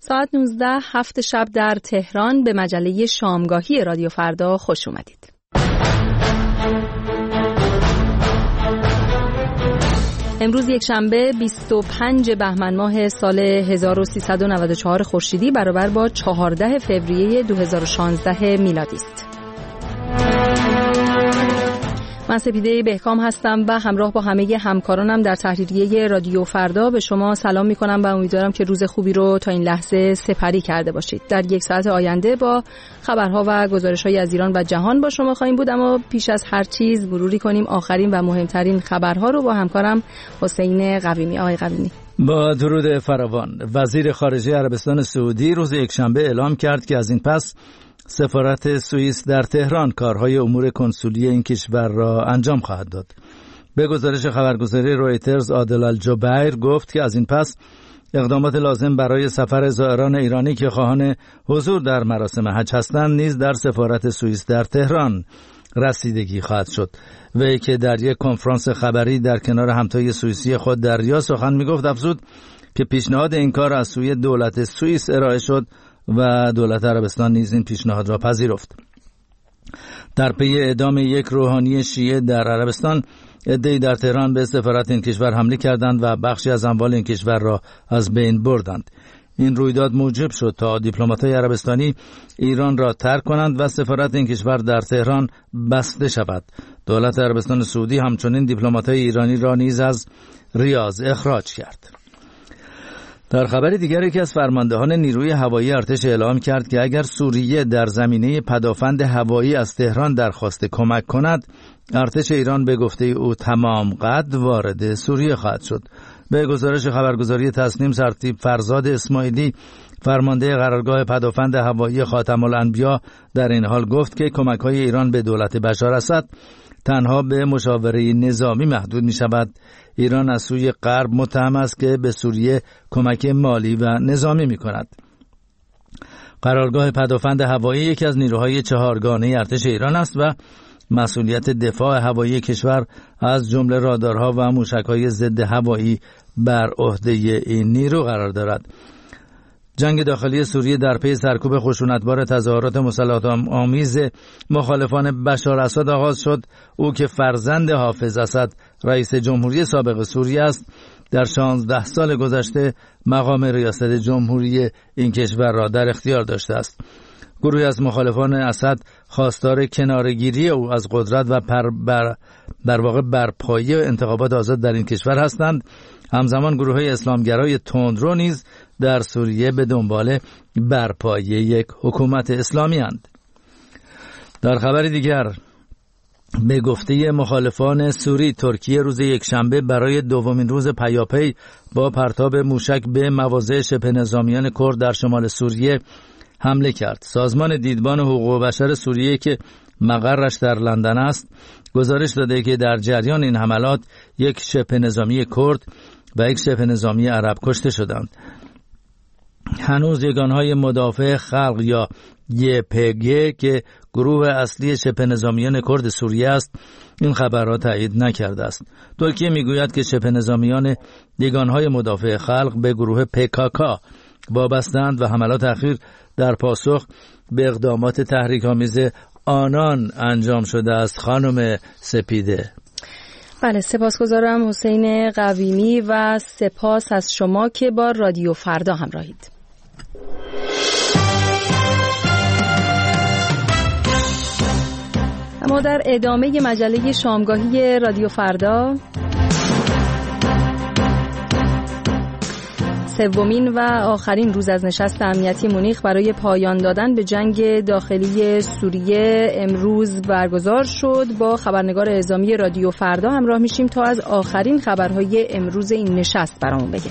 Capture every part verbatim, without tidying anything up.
ساعت نوزده هفت شب در تهران به مجله شامگاهی رادیو فردا خوش اومدید. امروز یک شنبه بیست و پنج بهمن ماه سال هزار و سیصد و نود و چهار خورشیدی برابر با چهاردهم فوریه دو هزار و شانزده میلادی است. من سپیده بهکام هستم و همراه با همه همکارانم در تحریریه رادیو فردا به شما سلام می کنم و امیدوارم که روز خوبی رو تا این لحظه سپری کرده باشید. در یک ساعت آینده با خبرها و گزارش‌های از ایران و جهان با شما خواهیم بود، اما پیش از هر چیز مروری کنیم آخرین و مهمترین خبرها رو با همکارم حسین قویمی. آقای قویمی. با درود فراوان. وزیر خارجه عربستان سعودی روز یکشنبه اعلام کرد که از این پس سفارت سوئیس در تهران کارهای امور کنسولی این کشور را انجام خواهد داد. به گزارش خبرگزاری رویترز، عادل الجبیر گفت که از این پس اقدامات لازم برای سفر زائران ایرانی که خواهان حضور در مراسم حج هستند نیز در سفارت سوئیس در تهران رسیدگی خواهد شد. وی که در یک کنفرانس خبری در کنار همتای سوئیسی خود در ریاض سخن میگفت، افزود که پیشنهاد این کار از سوی دولت سوئیس ارائه شد و دولت عربستان نیز این پیشنهاد را پذیرفت. در پی اعدام یک روحانی شیعه در عربستان، عده‌ای در تهران به سفارت این کشور حمله کردند و بخشی از اموال این کشور را از بین بردند. این رویداد موجب شد تا دیپلمات‌های عربستانی ایران را ترک کنند و سفارت این کشور در تهران بسته شود. دولت عربستان سعودی همچنین دیپلمات‌های ایرانی را نیز از ریاض اخراج کرد. در خبر دیگر، یکی از فرماندهان نیروی هوایی ارتش اعلام کرد که اگر سوریه در زمینه پدافند هوایی از تهران درخواست کمک کند، ارتش ایران به گفته او تمام قد وارد سوریه خواهد شد. به گزارش خبرگزاری تسنیم، سرتیپ فرزاد اسماعیلی، فرمانده قرارگاه پدافند هوایی خاتم الانبیا، در این حال گفت که کمک‌های ایران به دولت بشار اسد تنها به مشاوره نظامی محدود می شود. ایران از سوی غرب متهم است که به سوریه کمک مالی و نظامی می کند. قرارگاه پدافند هوایی یکی از نیروهای چهارگانه ارتش ایران است و مسئولیت دفاع هوایی کشور از جمله رادارها و موشک‌های ضد هوایی بر عهده این نیرو قرار دارد. جنگ داخلی سوریه در پی سرکوب خشونتبار تظاهرات مسلحات آمیز مخالفان بشار اسد آغاز شد. او که فرزند حافظ اسد رئیس جمهوری سابق سوریه است، در شانزده سال گذشته مقام ریاست جمهوری این کشور را در اختیار داشته است. گروهی از مخالفان اسد خواستار کنارگیری او از قدرت و پر بر, بر واقع برپایی انتخابات آزاد در این کشور هستند. همزمان گروه‌های اسلامگرای تندرو نیز در سوریه به دنبال برپایی یک حکومت اسلامی اند. در خبر دیگر، به گفته مخالفان سوری، ترکیه روز یکشنبه برای دومین روز پیاپی با پرتاب موشک به مواضع شبه نظامیان کرد در شمال سوریه حمله کرد. سازمان دیدبان حقوق بشر سوریه که مقرش در لندن است، گزارش داده که در جریان این حملات یک شبه نظامی کرد و یک شبه نظامی عرب کشته شدند. هنوز یگانهای مدافع خلق یا یه پی جی که گروه اصلی شبه نظامیان کرد سوریه است، این خبر را تایید نکرده است. ترکیه میگوید که شبه نظامیان یگانهای مدافع خلق به گروه پی کی کی وابسته‌اند و حملات اخیر در پاسخ به اقدامات تحریک‌آمیز آنان انجام شده است. خانم سپیده. بله، سپاسگزارم حسین قویمی و سپاس از شما که با رادیو فردا همراهید. اما در ادامه مجله شامگاهی رادیو فردا، سومین و آخرین روز از نشست امنیتی مونیخ برای پایان دادن به جنگ داخلی سوریه امروز برگزار شد. با خبرنگار اعزامی رادیو فردا همراه میشیم تا از آخرین خبرهای امروز این نشست برامون بگه.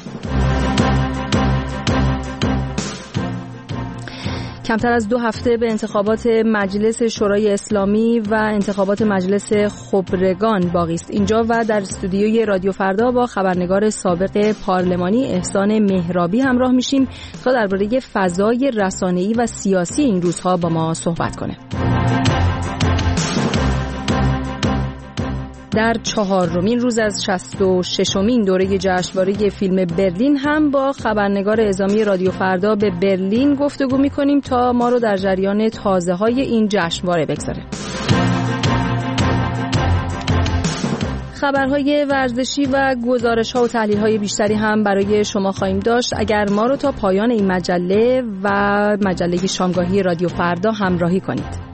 کمتر از دو هفته به انتخابات مجلس شورای اسلامی و انتخابات مجلس خبرگان باقی است. اینجا و در استودیوی رادیو فردا با خبرنگار سابق پارلمانی احسان مهرابی همراه میشیم تا درباره فضای رسانه‌ای و سیاسی این روزها با ما صحبت کنه. در چهارمین روز از شصت و ششمین دوره جشنواره فیلم برلین هم با خبرنگار اعزامی رادیو فردا به برلین گفتگو می‌کنیم تا ما رو در جریان تازه‌های این جشنواره بگذاره. خبرهای ورزشی و گزارش‌ها و تحلیل‌های بیشتری هم برای شما خواهیم داشت. اگر ما رو تا پایان این مجله و مجله شامگاهی رادیو فردا همراهی کنید.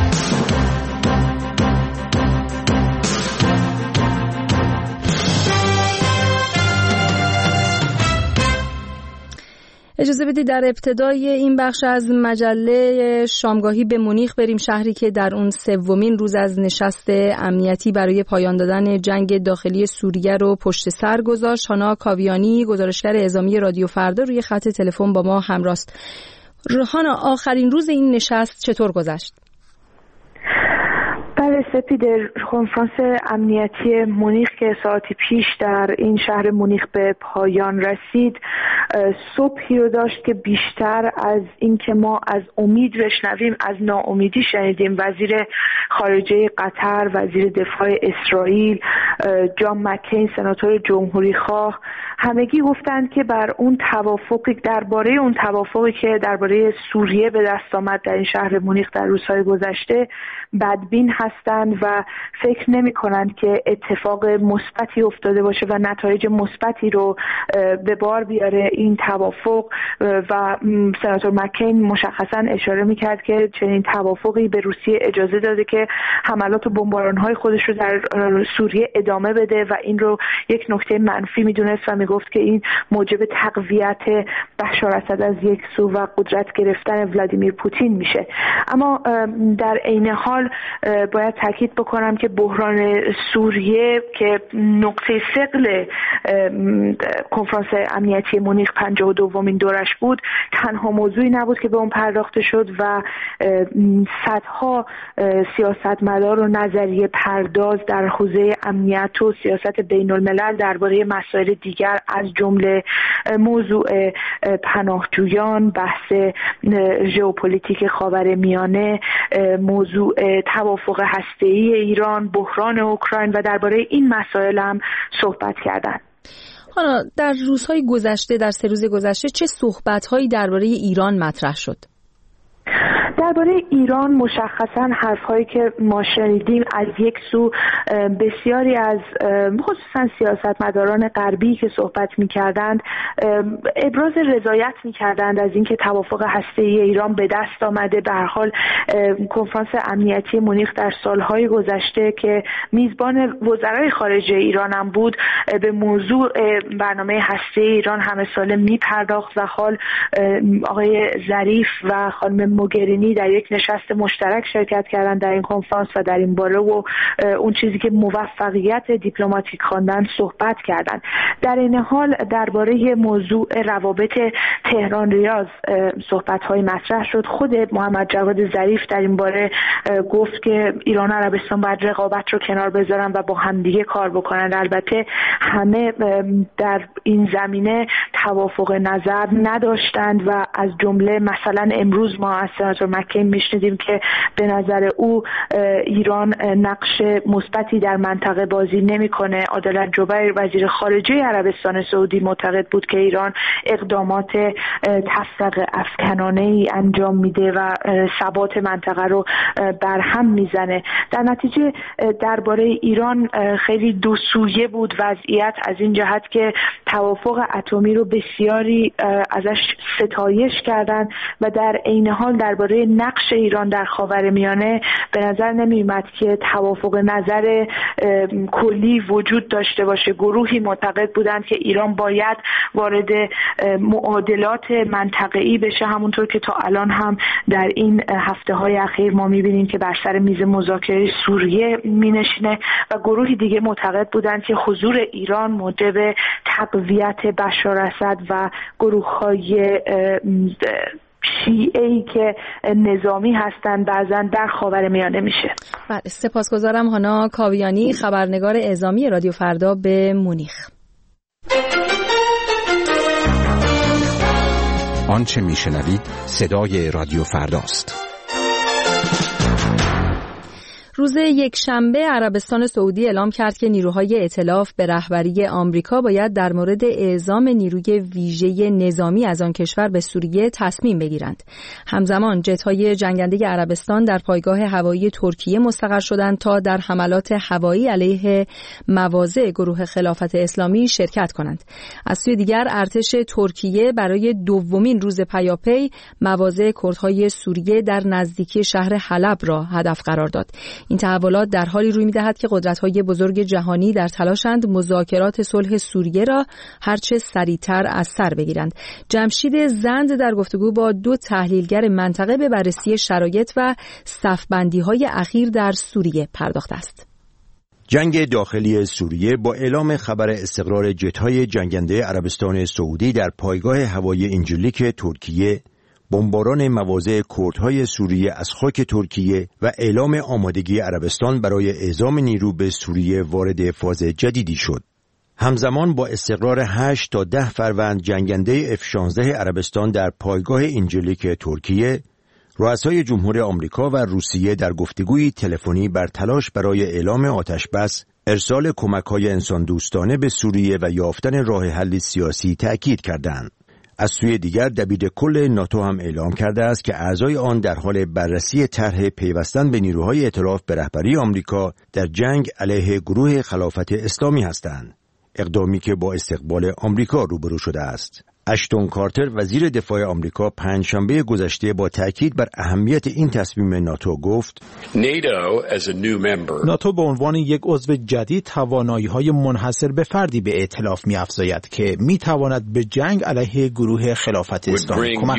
اجازه بدید در ابتدای این بخش از مجله شامگاهی به مونیخ بریم، شهری که در اون سومین روز از نشست امنیتی برای پایان دادن جنگ داخلی سوریه رو پشت سر گذاشت. هانا کاویانی، گزارشگر اعزامی رادیو فردا، روی خط تلفن با ما همراست. هانا، آخرین روز این نشست چطور گذشت؟ بله سپید، کنفرانس امنیتی مونیخ که ساعتی پیش در این شهر مونیخ به پایان رسید صبحی رو داشت که بیشتر از این که ما از امید بشنویم از ناامیدی شنیدیم. وزیر خارجه قطر، وزیر دفاع اسرائیل، جان مکین سناتور جمهوری خواه، همگی گفتند که بر اون توافقی درباره اون توافقی که درباره سوریه به دست آمد در این شهر مونیخ در روزهای گذشته بدبین هستند و فکر نمی کنند که اتفاق مثبتی افتاده باشه و نتایج مثبتی رو به بار بیاره این توافق. و سناتور مکین مشخصا اشاره می کرد که چنین توافقی به روسیه اجازه داده که حملات و بمباران‌های خودش رو در سوریه ادامه بده و این رو یک نکته منفی می دونست و می گفت که این موجب تقویت بشار اسد از یک سو و قدرت گرفتن ولادیمیر پوتین میشه. اما در عین حال باید تاکید بکنم که بحران سوریه که نقطه ثقل کنفرانس امنیتی مونیخ پنجاه و دومین دورش بود، تنها موضوعی نبود که به اون پرداخته شد و صدها سیاستمدار و نظریه پرداز در حوزه امنیت و سیاست بین الملل درباره مسائل دیگر از جمله موضوع پناهجویان، بحث ژئوپلیتیک خاورمیانه، موضوع توافق هسته‌ای ایران، بحران اوکراین و درباره این مسائل هم صحبت کردند. حالا در روزهای گذشته، در سه روز گذشته چه صحبت‌هایی درباره ایران مطرح شد؟ درباره ایران مشخصا حرف‌هایی که ما شنیدیم از یک سو بسیاری از خصوصا سیاستمداران غربی که صحبت می‌کردند ابراز رضایت می‌کردند از اینکه توافق هسته‌ای ایران به دست آمده. به هر حال کنفرانس امنیتی مونیخ در سال‌های گذشته که میزبان وزرای خارجه ایران هم بود به موضوع برنامه هسته‌ای ایران همه ساله می‌پرداخت و حال آقای ظریف و خانم موگرینی در یک نشست مشترک شرکت کردن در این کنفرانس و در این باره و اون چیزی که موفقیت دیپلماتیک خواندن صحبت کردن. در این حال درباره موضوع روابط تهران ریاض صحبت‌های مطرح شد. خود محمد جواد ظریف در این باره گفت که ایران و عربستان باید رقابت رو کنار بذارن و با همدیگه کار بکنن. البته همه در این زمینه توافق نظر نداشتند و از جمله مثلا امروز ما از سناتور مکین میشنیدیم که به نظر او ایران نقش مثبتی در منطقه بازی نمیکنه. عادل جبیر وزیر خارجه عربستان سعودی معتقد بود که ایران اقدامات تفرقه افکنانه‌ای انجام میده و ثبات منطقه رو برهم میزنه. در نتیجه درباره ایران خیلی دو سویه بود وضعیت، از این جهت که توافق اتمی رو بسیاری ازش ستایش کردند و در عین حال درباره نقش ایران در خاورمیانه به نظر نمی‌آمد که توافق نظر کلی وجود داشته باشه. گروهی معتقد بودند که ایران باید وارد معادلات منطقه‌ای بشه، همونطور که تا الان هم در این هفته‌های اخیر ما می‌بینیم که بر سر میز مذاکره سوریه می‌نشینه و گروهی دیگه معتقد بودند که حضور ایران موجب تقویت بشار اسد و گروه‌های شیعه‌ای که نظامی هستند بعضا در خاورمیانه میشه. بله، سپاسگزارم. هانا کاویانی، خبرنگار اعزامی رادیو فردا به مونیخ. آنچه میشنوید صدای رادیو فرداست. روز یکشنبه عربستان سعودی اعلام کرد که نیروهای ائتلاف به رهبری آمریکا باید در مورد اعزام نیروی ویژه نظامی از آن کشور به سوریه تصمیم بگیرند. همزمان جت‌های جنگنده عربستان در پایگاه هوایی ترکیه مستقر شدند تا در حملات هوایی علیه مواضع گروه خلافت اسلامی شرکت کنند. از سوی دیگر ارتش ترکیه برای دومین روز پیاپی مواضع کردهای سوریه در نزدیکی شهر حلب را هدف قرار داد. این تحولات در حالی روی می‌دهد که قدرت‌های بزرگ جهانی در تلاشند مذاکرات صلح سوریه را هرچه سریعتر از سر بگیرند. جمشید زند در گفتگو با دو تحلیلگر منطقه به بررسی شرایط و صف‌بندی‌های اخیر در سوریه پرداخته است. جنگ داخلی سوریه با اعلام خبر استقرار جت‌های جنگنده عربستان سعودی در پایگاه هوایی انجلیک ترکیه، بمباران مواضع کردهای سوریه از خاک ترکیه و اعلام آمادگی عربستان برای اعزام نیرو به سوریه وارد فاز جدیدی شد. همزمان با استقرار هشت تا ده فروند جنگنده اف شانزده عربستان در پایگاه انجلیک ترکیه، رؤسای جمهور آمریکا و روسیه در گفتگوی تلفنی بر تلاش برای اعلام آتشبس، ارسال کمک‌های انسان‌دوستانه به سوریه و یافتن راه حل سیاسی تأکید کردند. از سوی دیگر دبیرکل ناتو هم اعلام کرده است که اعضای آن در حال بررسی طرح پیوستن به نیروهای ائتلاف به رهبری آمریکا در جنگ علیه گروه خلافت اسلامی هستند، اقدامی که با استقبال آمریکا روبرو شده است. اشتون کارتر وزیر دفاع آمریکا پنجشنبه گذشته با تاکید بر اهمیت این تصمیم ناتو گفت: ناتو به عنوان یک عضو جدید توانایی‌های منحصر به فردی به ائتلاف می‌افزاید که می‌تواند به جنگ علیه گروه خلافت اسلامی کمک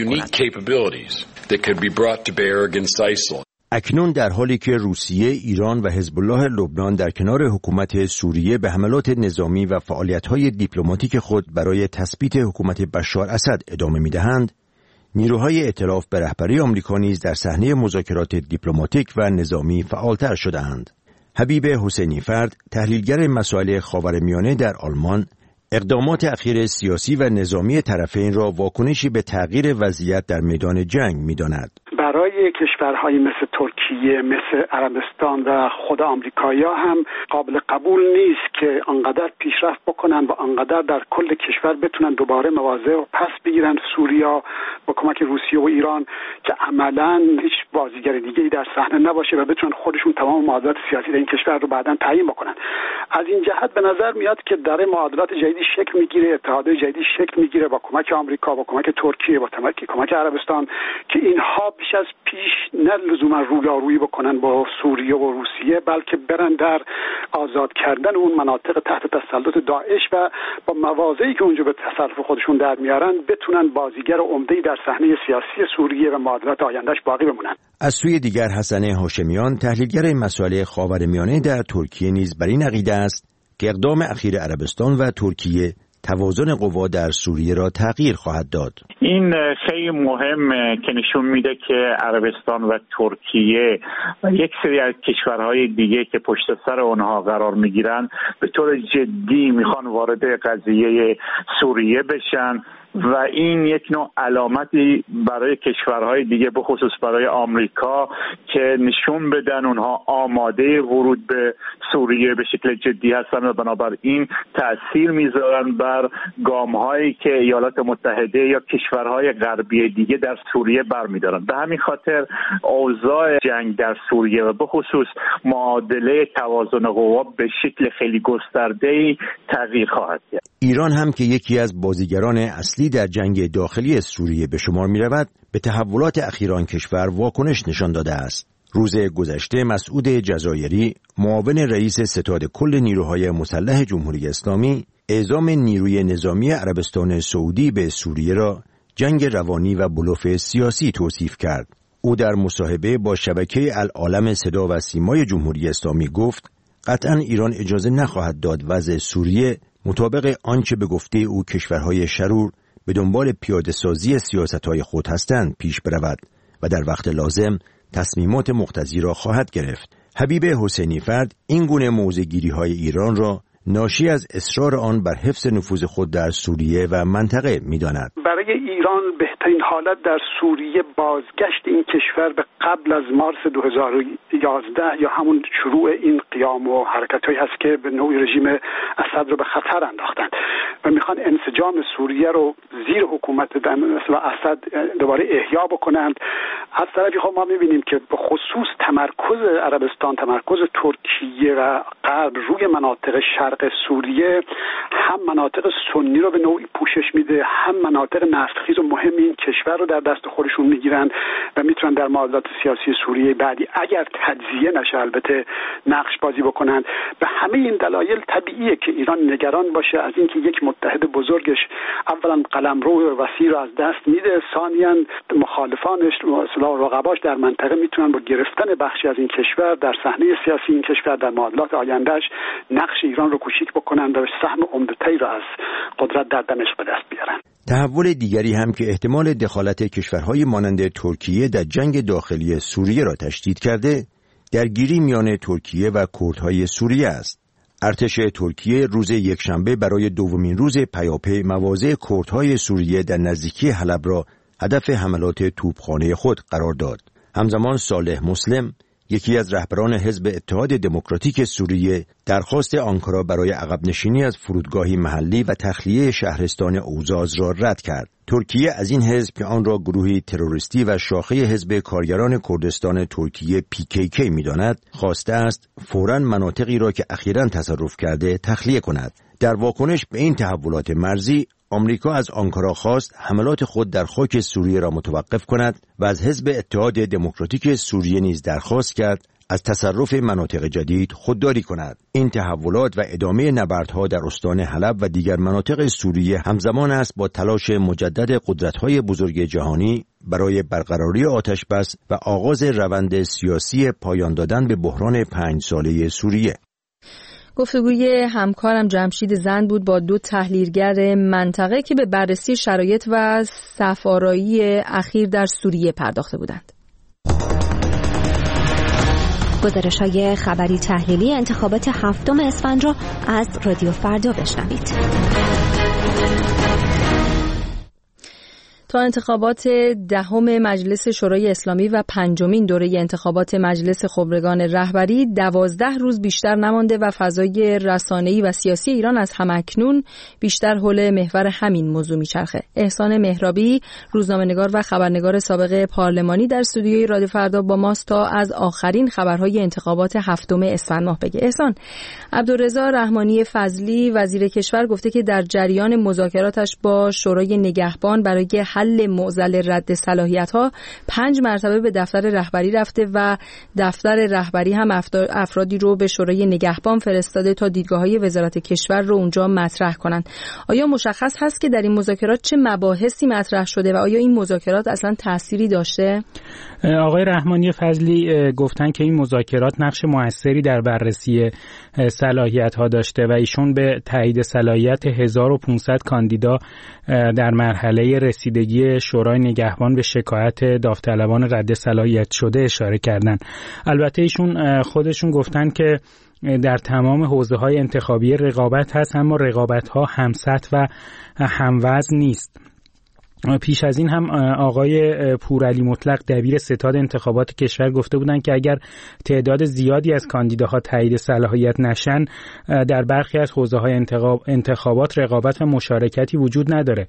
کند. اکنون در حالی که روسیه، ایران و حزب الله لبنان در کنار حکومت سوریه به حملات نظامی و فعالیت‌های دیپلماتیک خود برای تثبیت حکومت بشار اسد ادامه می‌دهند، نیروهای ائتلاف به رهبری آمریکا نیز در صحنه مذاکرات دیپلماتیک و نظامی فعالتر شده‌اند. حبیب حسینی فرد، تحلیلگر مسائل خاورمیانه در آلمان، اقدامات اخیر سیاسی و نظامی طرفین را واکنشی به تغییر وضعیت در میدان جنگ می‌داند. برای کشورهایی مثل ترکیه، مثل عربستان و خود آمریکایی‌ها هم قابل قبول نیست که آنقدر پیشرفت بکنن و آنقدر در کل کشور بتونن دوباره مواضع و پس بگیرن سوریا با کمک روسیه و ایران که عملاً هیچ بازیگر دیگه‌ای در صحنه نباشه و بتونن خودشون تمام معادلات سیاسی در این کشور رو بعداً تعیین بکنن. از این جهت به نظر میاد که در معادلات جدیدی شکل میگیره، اتحادیه جدیدی شکل میگیره با کمک آمریکا، با کمک ترکیه، با کمک عربستان که اینها بیش از پیش نه لزوما رویارویی بکنن با سوریه و روسیه، بلکه برن در آزاد کردن اون مناطق تحت تسلط داعش و با مواضعی که اونجا به تصرف خودشون در میارن بتونن بازیگر عمده‌ای در صحنه سیاسی سوریه و معادلات آیندهش باقی بمونن. از سوی دیگر حسن هاشمیان، تحلیلگر مسائل خاورمیانه در ترکیه، نیز بر این عقیده است که اقدام اخیر عربستان و ترکیه توازن قوا در سوریه را تغییر خواهد داد. این خیلی مهمه که نشون میده که عربستان و ترکیه و یک سری از کشورهای دیگه که پشت سر اونها قرار میگیرن به طور جدی میخوان وارد قضیه سوریه بشن و این یک نوع علامتی برای کشورهای دیگه به خصوص برای آمریکا که نشون بدن اونها آماده ورود به سوریه به شکل جدی هستن و بنابراین تأثیر میذارن بر گام‌هایی که ایالات متحده یا کشورهای غربی دیگه در سوریه برمیدارن. به همین خاطر اوضاع جنگ در سوریه و به خصوص معادله توازن قوا به شکل خیلی گسترده‌ای تغییر خواهد کرد. ایران هم که یکی از بازیگران اصلی در جنگ داخلی سوریه به شمار می رود، به تحولات اخیر آن کشور واکنش نشان داده است. روز گذشته مسعود جزایری، معاون رئیس ستاد کل نیروهای مسلح جمهوری اسلامی، اعزام نیروی نظامی عربستان سعودی به سوریه را جنگ روانی و بلوف سیاسی توصیف کرد. او در مصاحبه با شبکه العالم صدا و سیمای جمهوری اسلامی گفت قطعاً ایران اجازه نخواهد داد وضع سوریه مطابق آنچه به گفته او کشورهای شرور به دنبال پیاده سازی سیاستهای خود هستند پیش برود و در وقت لازم تصمیمات مقتضی را خواهد گرفت. حبیب حسینی فرد این گونه موضع‌گیری‌های ایران را ناشی از اصرار آن بر حفظ نفوذ خود در سوریه و منطقه می‌داند. برای ایران بهترین حالت در سوریه بازگشت این کشور به قبل از مارس دو هزار و یازده یا همون شروع این قیام و حرکت‌هایی هست که به نوعی رژیم اسد رو به خطر انداختند و میخوان انسجام سوریه رو زیر حکومت و اسد دوباره احیا بکنند. از طرفی خب ما می‌بینیم که به خصوص تمرکز عربستان، تمرکز ترکیه و غرب روی مناطق شرق سوریه هم مناطق سنی رو به نوعی پوشش میده، هم مناطق نفتخیز و مهم این کشور رو در دست خودشون میگیرن و میتونن در معادلات سیاسی سوریه بعدی اگر تجزیه نشه البته نقش بازی بکنن. به همه این دلایل طبیعیه که ایران نگران باشه از اینکه یک متحد بزرگش اولا قلمرو وسیع رو از دست میده، ثانیاً مخالفانش و رقباش در منطقه میتونن با گرفتن بخشی از این کشور در صحنه سیاسی این کشور در معادلات آیندهش نقش ایران رو کوچیک بکنن و سهم عمده‌تری رو از قدرت در دمشق به دست بیارن. تحول دیگری هم که احتمال دخالت کشورهای مانند ترکیه در جنگ داخلی سوریه را تشدید کرده، درگیری میان ترکیه و کردهای سوریه است. ارتش ترکیه روز یکشنبه برای دومین روز پیاپی مواضع کردهای سوریه در نزدیکی حلب را هدف حملات توپخانه خود قرار داد. همزمان صالح مسلم، یکی از رهبران حزب اتحاد دموکراتیک سوریه، درخواست آنکارا برای عقب نشینی از فرودگاهی محلی و تخلیه شهرستان اوزاز را رد کرد. ترکیه از این حزب که آن را گروهی تروریستی و شاخه حزب کارگران کردستان ترکیه پی کی کی می‌داند، خواسته است فوراً مناطقی را که اخیراً تصرف کرده تخلیه کند. در واکنش به این تحولات مرزی، آمریکا از آنکارا خواست حملات خود در خاک سوریه را متوقف کند و از حزب اتحاد دموکراتیک سوریه نیز درخواست کرد از تصرف مناطق جدید خودداری کند. این تحولات و ادامه نبردها در استان حلب و دیگر مناطق سوریه همزمان است با تلاش مجدد قدرت‌های بزرگ جهانی برای برقراری آتش بس و آغاز روند سیاسی پایان دادن به بحران پنج ساله سوریه. گفتگوی همکارم جمشید زند بود با دو تحلیلگر منطقه که به بررسی شرایط و صف‌آرایی اخیر در سوریه پرداخته بودند. گزارش‌های خبری تحلیلی انتخابات هفتم اسفند را از رادیو فردا بشنوید. تا انتخابات دهم مجلس شورای اسلامی و پنجمین دوره انتخابات مجلس خبرگان رهبری دوازده روز بیشتر نمانده و فضای رسانه‌ای و سیاسی ایران از همکنون بیشتر حول محور همین موضوع میچرخه. احسان مهرابی، روزنامه‌نگار و خبرنگار سابق پارلمانی در استودیوی رادیو فردا با ماست تا از آخرین خبرهای انتخابات هفتم اسفند ماه بگه. احسان، عبدالرضا رحمانی فضلی وزیر کشور گفته که در جریان مذاکراتش با شورای نگهبان برای حل معضل رد صلاحیت‌ها پنج مرتبه به دفتر رهبری رفته و دفتر رهبری هم افرادی رو به شورای نگهبان فرستاده تا دیدگاه‌های وزارت کشور رو اونجا مطرح کنن. آیا مشخص هست که در این مذاکرات چه مباحثی مطرح شده و آیا این مذاکرات اصلا تأثیری داشته؟ آقای رحمانی فضلی گفتن که این مذاکرات نقش موثری در بررسی صلاحیت‌ها داشته و ایشون به تایید صلاحیت هزار و پانصد کاندیدا در مرحله رسیدگی شورای نگهبان به شکایت داوطلبان رد صلاحیت شده اشاره کردن. البته ایشون خودشون گفتن که در تمام حوزه‌های انتخابی رقابت هست، اما رقابت‌ها همسطح و هموزن نیست. پیش از این هم آقای پورعلی مطلق دبیر ستاد انتخابات کشور گفته بودند که اگر تعداد زیادی از کاندیداها تایید صلاحیت نشن، در برخی از حوزه‌های انتخابات رقابت و مشارکتی وجود نداره.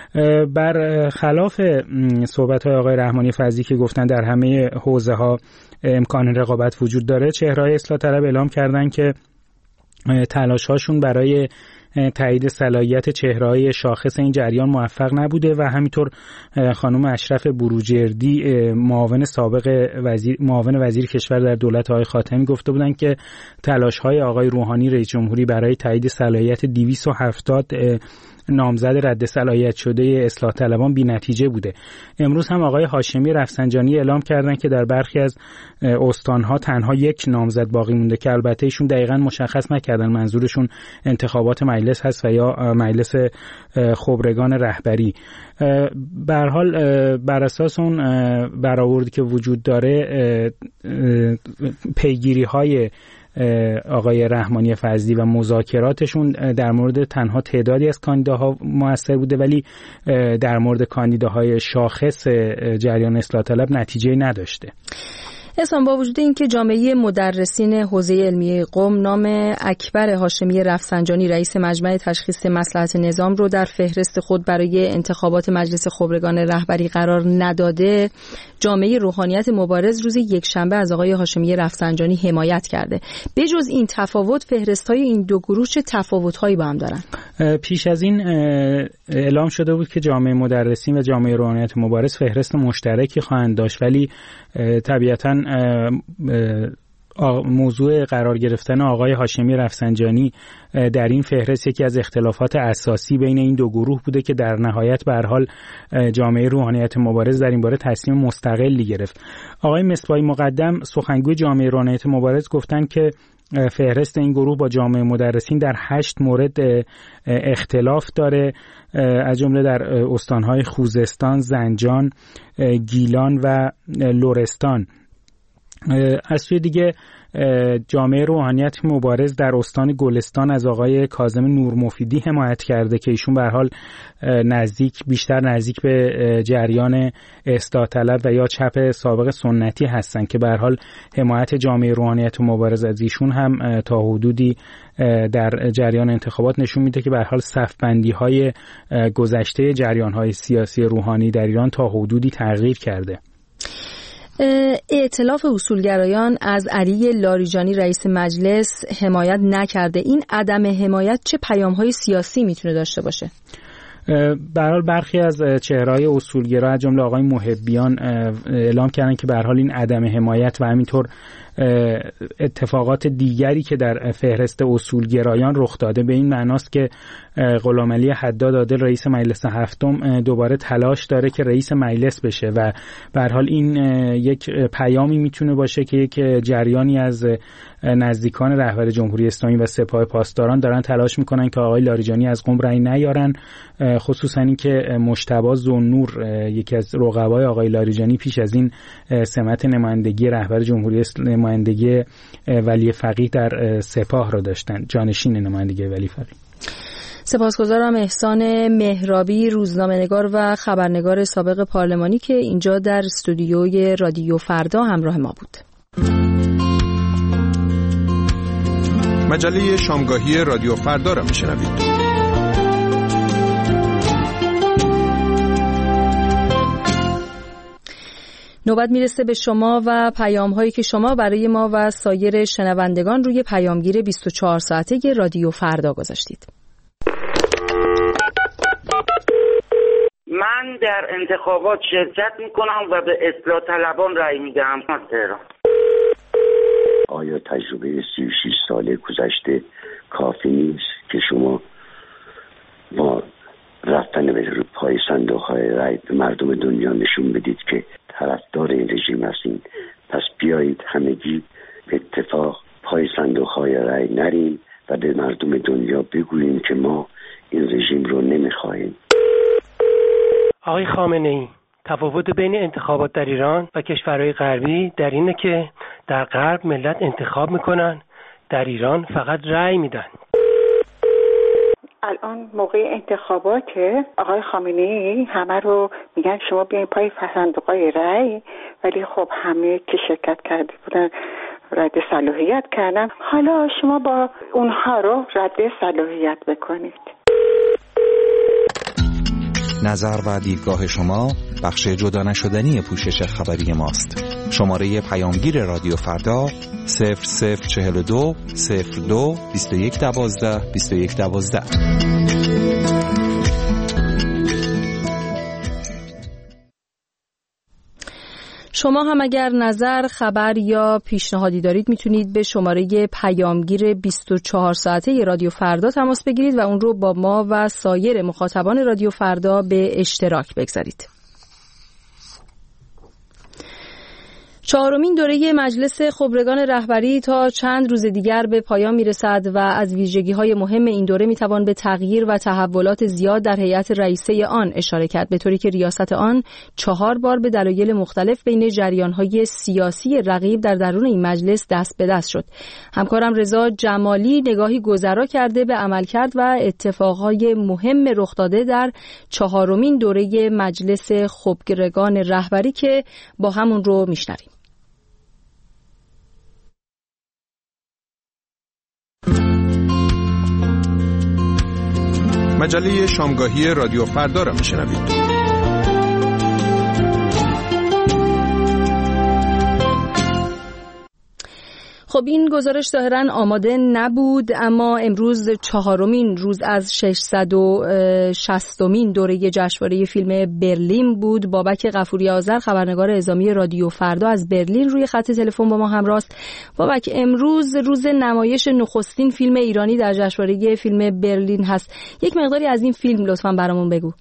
بر خلاف صحبت‌های آقای رحمانی فضلی که گفتن در همه حوزه‌ها امکان رقابت وجود داره، چهره‌های اصلاح طلب اعلام کردن که تلاش‌هاشون برای تایید صلاحیت چهره‌های شاخص این جریان موفق نبوده و همینطور خانم اشرف بروجردی معاون سابق وزیر معاون وزیر کشور در دولت آقای خاتمی گفته بودند که تلاش‌های آقای روحانی رئیس جمهوری برای تایید صلاحیت دویست و هفتاد نامزد رد صلاحیت شده اصلاح طلبان بی نتیجه بوده. امروز هم آقای هاشمی رفسنجانی اعلام کردن که در برخی از استانها تنها یک نامزد باقی مونده که البته ایشون دقیقاً مشخص نکردن منظورشون انتخابات مجلس هست و یا مجلس خبرگان رهبری. به هر حال بر اساس اون برآوردی که وجود داره، پیگیری‌های آقای رحمانی فضلی و مذاکراتشون در مورد تنها تعدادی از کاندیداها موثر بوده، ولی در مورد کاندیداهای شاخص جریان اصلاح طلب نتیجه نداشته. احسان، با وجود اینکه جامعه مدرسین حوزه علمیه قم نام اکبر هاشمی رفسنجانی رئیس مجمع تشخیص مصلحت نظام رو در فهرست خود برای انتخابات مجلس خبرگان رهبری قرار نداده، جامعه روحانیت مبارز روز یکشنبه از آقای هاشمی رفسنجانی حمایت کرده. بجز این تفاوت، فهرست‌های این دو گروه چه تفاوت‌هایی با هم دارن؟ پیش از این اعلام شده بود که جامعه مدرسین و جامعه روحانیت مبارز فهرست مشترکی خواهند داشت، ولی طبیعتاً موضوع قرار گرفتن آقای هاشمی رفسنجانی در این فهرست یکی از اختلافات اساسی بین این دو گروه بوده که در نهایت به هر حال جامعه روحانیت مبارز در این باره تصمیم مستقلی گرفت. آقای مصباحی مقدم سخنگوی جامعه روحانیت مبارز گفتند که فهرست این گروه با جامعه مدرسین در هشت مورد اختلاف داره، از جمله در استانهای خوزستان، زنجان، گیلان و لرستان. از سوی دیگه جامعه روحانیت مبارز در استان گلستان از آقای کاظم نورمفیدی حمایت کرده که ایشون به هر حال نزدیک بیشتر نزدیک به جریان اصلاح طلب و یا چپ سابق سنتی هستن که به هر حال حمایت جامعه روحانیت مبارز از ایشون هم تا حدودی در جریان انتخابات نشون میده که به هر حال صف‌بندی‌های گذشته جریان‌های سیاسی روحانی در ایران تا حدودی تغییر کرده. ائتلاف اصولگرایان از علی لاریجانی رئیس مجلس حمایت نکرده. این عدم حمایت چه پیام‌های سیاسی میتونه داشته باشه؟ به هر حال برخی از چهره‌های اصولگرا از جمله آقای محبیان اعلام کردن که به هر حال این عدم حمایت و همینطور اتفاقات دیگری که در فهرست اصولگرایان رخ داده به این معناست که غلامعلی حداد عادل رئیس مجلس هفتم دوباره تلاش داره که رئیس مجلس بشه و به هر حال این یک پیامی میتونه باشه که یک جریانی از نزدیکان رهبر جمهوری اسلامی و سپاه پاسداران دارن تلاش میکنن که آقای لاریجانی از قم رأی نیارن، خصوصا این که مجتبی ذوالنور یکی از رقبای آقای لاریجانی پیش از این سمت نمایندگی رهبر جمهوری اسلامی نمایندگی ولی فقیه در سپاه را داشتن، جانشین نمایندگی ولی فقیه. سپاسگزارم احسان مهرابی، روزنامه‌نگار و خبرنگار سابق پارلمانی که اینجا در استودیوی رادیو فردا همراه ما بود. مجله شامگاهی رادیو فردا را میشنوید. نوبت میرسه به شما و پیام هایی که شما برای ما و سایر شنوندگان روی پیامگیر بیست و چهار ساعته رادیو فردا گذاشتید. من در انتخابات شرکت میکنم و به اصلاح طلبان رأی میدم. آیا تجربه سی و شش ساله گذشته کافی نیست که شما با رفتن به روی پای صندوق‌های رأی به مردم دنیا نشون بدید که طرفدار این رژیم هستین؟ پس بیایید همگی به اتفاق پای صندوق‌های رأی نریم و به مردم دنیا بگوییم که ما این رژیم رو نمیخواهیم. آقای خامنه‌ای، تفاوت بین انتخابات در ایران و کشورهای غربی در اینه که در غرب ملت انتخاب میکنن، در ایران فقط رأی میدن. الان موقع انتخاباته، آقای خامنه‌ای همه رو میگن شما بیاین پای صندوق‌های رأی، ولی خب همه که شرکت کرده بودن رد صلاحیت کردن. حالا شما با اونها رو رد صلاحیت بکنید. نظر و دیدگاه شما بخش جدا نشدنی پوشش خبری ماست. شماره پیامگیر رادیو فردا صفر صفر چهل و دو صفر دو بیست و یک دوازده بیست و یک دوازده. شما هم اگر نظر، خبر یا پیشنهادی دارید میتونید به شماره پیامگیر بیست و چهار ساعته رادیو فردا تماس بگیرید و اون رو با ما و سایر مخاطبان رادیو فردا به اشتراک بگذارید. چهارمین دوره مجلس خبرگان رهبری تا چند روز دیگر به پایان میرسد و از ویژگی‌های مهم این دوره میتوان به تغییر و تحولات زیاد در هیئت رئیسه آن اشاره کرد، به طوری که ریاست آن چهار بار به دلایل مختلف بین جریان‌های سیاسی رقیب در درون این مجلس دست به دست شد. همکارم رضا جمالی نگاهی گذرا کرده به عملکرد و اتفاقهای مهم رخ داده در چهارمین دوره مجلس خبرگان رهبری که با همون رو میشنویم. مجله شامگاهی رادیو فردا را میشنوید. خب این گزارش ظاهراً آماده نبود، اما امروز چهارمین روز از ششصد و شصتمین دوره جشنواره فیلم برلین بود. بابک غفوری آذر خبرنگار اعزامی رادیو فردا از برلین روی خط تلفن با ما همراه است. بابک، امروز روز نمایش نخستین فیلم ایرانی در جشنواره فیلم برلین هست. یک مقداری از این فیلم لطفاً برامون بگو.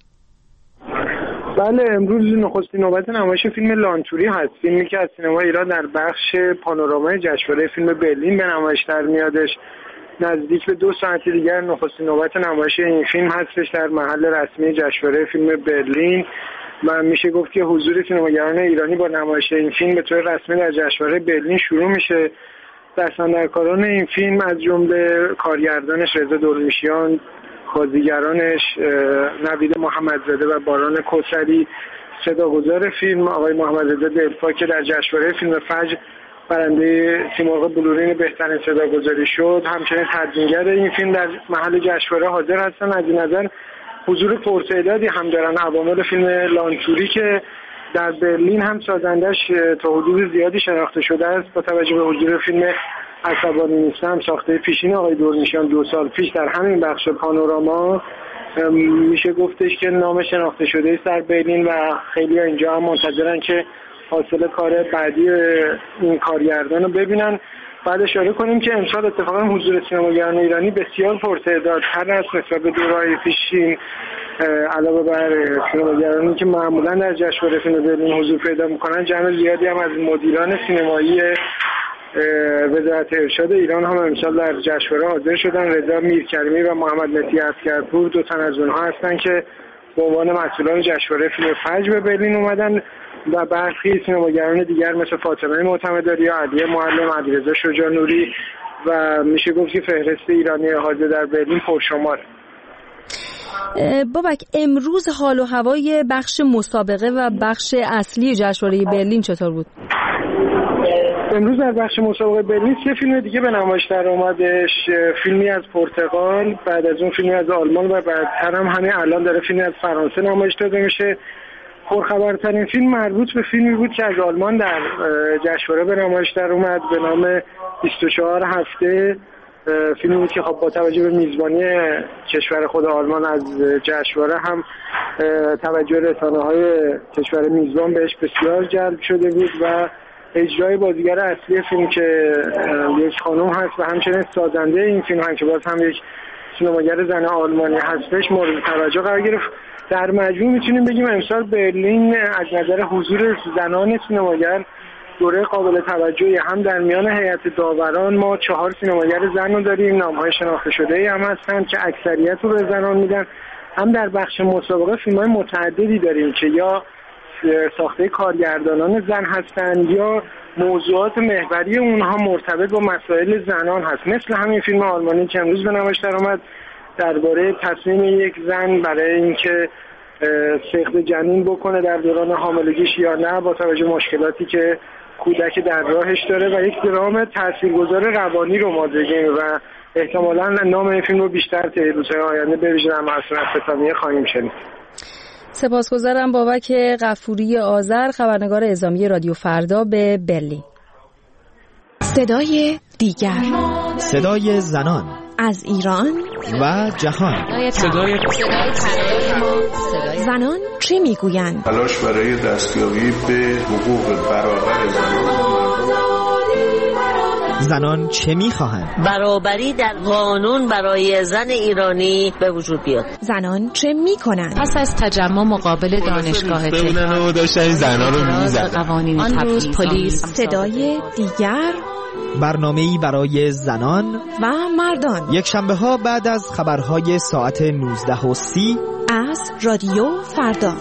بله، امروز نخستین نوبت نمایش فیلم لانتوری هست، فیلمی که از سینما ایران در بخش پانورامای جشنواره فیلم برلین به نمایش در میادش. نزدیک به دو ساعت دیگر نخستین نوبت نمایش این فیلم هستش در محل رسمی جشنواره فیلم برلین و میشه گفت که حضور سینماگران ایرانی با نمایش این فیلم به طور رسمی در جشنواره برلین شروع میشه. دستاندرکاران این فیلم از جمله کارگردانش رضا دورمیشیان، بازیگرانش نوید محمدزاده و باران کوثری، صداگذار فیلم آقای محمدرضا دلفا که در جشنواره فیلم فجر برنده سیمرغ بلورین بهترین صداگذاری شد، همچنین تدوینگر این فیلم در محل جشنواره حاضر هستن. از این نظر حضور پرتعدادی هم دارن عوامل فیلم لانتوری که در برلین هم سازندش تا حدود زیادی شناخته شده است. با توجه به حضور فیلم عصبانی نیستم ساخته پیشین آقای دورمیشیان دو سال پیش در همین بخش پانوراما، میشه گفتش که نام شناخته شده است در برلین و خیلی اینجا هم منتظرن که حاصل کار بعدی این کارگردان رو ببینن. بعد اشاره کنیم که امسال اتفاقا حضور سینماگران ایرانی بسیار پرتعدادتر است نسبت به دوره‌های پیشین، علاوه بر سینماگرانی که معمولا در جشنواره فیلم برلین حضور پیدا میکنن، جمع زیادی هم از مدیران سینمایی وزارت ارشاد ایران هم امسال در جشنواره حاضر شدن. رضا میرکریمی و محمد مهدی عسکرپور دو تن از اونها هستن که به عنوان مسئولان جشنواره فیلم فجر به برلین اومدن و برخی سینماگران دیگر مثل فاطمه معتمداری یا علی معلم، علیرضا شجاع نوری و میشه گفت که فهرست ایرانی حاضر در برلین پرشماره. بابک، امروز حال و هوای بخش مسابقه و بخش اصلی جشنواره برلین چطور بود؟ امروز در بخش مسابقه برلین سه فیلم دیگه به نمایش در اومدش. فیلمی از پرتغال، بعد از اون فیلمی از آلمان و بعدتر هم همین الان داره فیلمی از فرانسه نمایش داده میشه. پرخبرترین فیلم مربوط به فیلمی بود که از آلمان در جشنواره به نمایش در اومد به نام بیست و چهار هفته. فیلمی بود که خب با توجه به میزبانی کشور خود آلمان از جشنواره هم توجه رسانه‌های کشور میزبان بهش بسیار جلب شده بود و اجرای بازیگر اصلی فیلم که یک خانم هست و همچنین سازنده این فیلم هم که باز هم یک سینماگر زن آلمانی هستش مورد توجه قرار گرفت. در مجموع میتونیم بگیم امسال برلین از نظر حضور زنان سینماگر دوره قابل توجهی هم در میان هیئت داوران ما چهار سینماگر زن رو داریم، نام‌های شناخته شده‌ای هم هستن که اکثریت رو به زنان میدن. هم در بخش مسابقه فیلم‌های متعددی داریم که یا ساخته کارگردانان زن هستند یا موضوعات محوری اونها مرتبط با مسائل زنان هست، مثل همین فیلم آلمانی که امروز به نمایش در اومد درباره تصمیم یک زن برای اینکه سقط جنین بکنه در دوران حاملگیش یا نه با توجه به مشکلاتی که کودک در راهش داره و یک درام تاثیرگذار روانی رو ما دیدیم و احتمالاً نام این فیلم رو بیشتر طی روزهای آینده به ویژه در محصول اختتامیه خواهیم شنید. سپاسگزارم بابک غفوری آذر خبرنگار اعزامی رادیو فردا به برلین. صدای دیگر، صدای زنان از ایران و جهان، صدای زنان چه میگویند؟ تلاش برای دستیابی به حقوق برابر زنان زنان چه میخواهند؟ برابری در قانون برای زن ایرانی به وجود بیاد. زنان چه میکنند؟ پس از تجمع مقابل دانشگاه تهران داشتن زنان رو میزدن. قوانین تبعیض، پلیس. صدای دیگر، برنامه‌ای برای زنان و مردان. یک شنبه ها بعد از خبرهای ساعت نوزده و سی از رادیو فردا.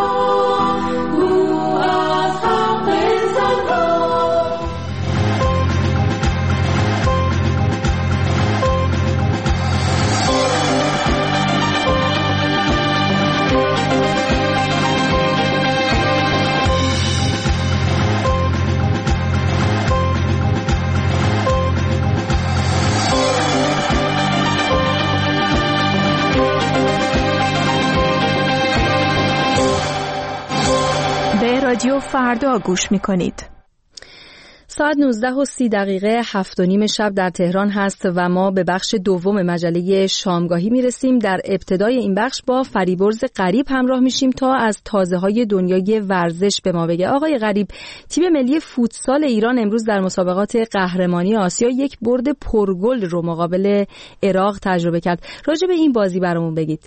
رادیو فردا گوش میکنید. ساعت نوزده و سی دقیقه هفت و نیم شب در تهران هست و ما به بخش دوم مجله شامگاهی میرسیم. در ابتدای این بخش با فریبرز غریب همراه میشیم تا از تازه های دنیای ورزش به ما بگه. آقای غریب، تیم ملی فوتسال ایران امروز در مسابقات قهرمانی آسیا یک برد پرگل رو مقابل عراق تجربه کرد. راجع به این بازی برامون بگید.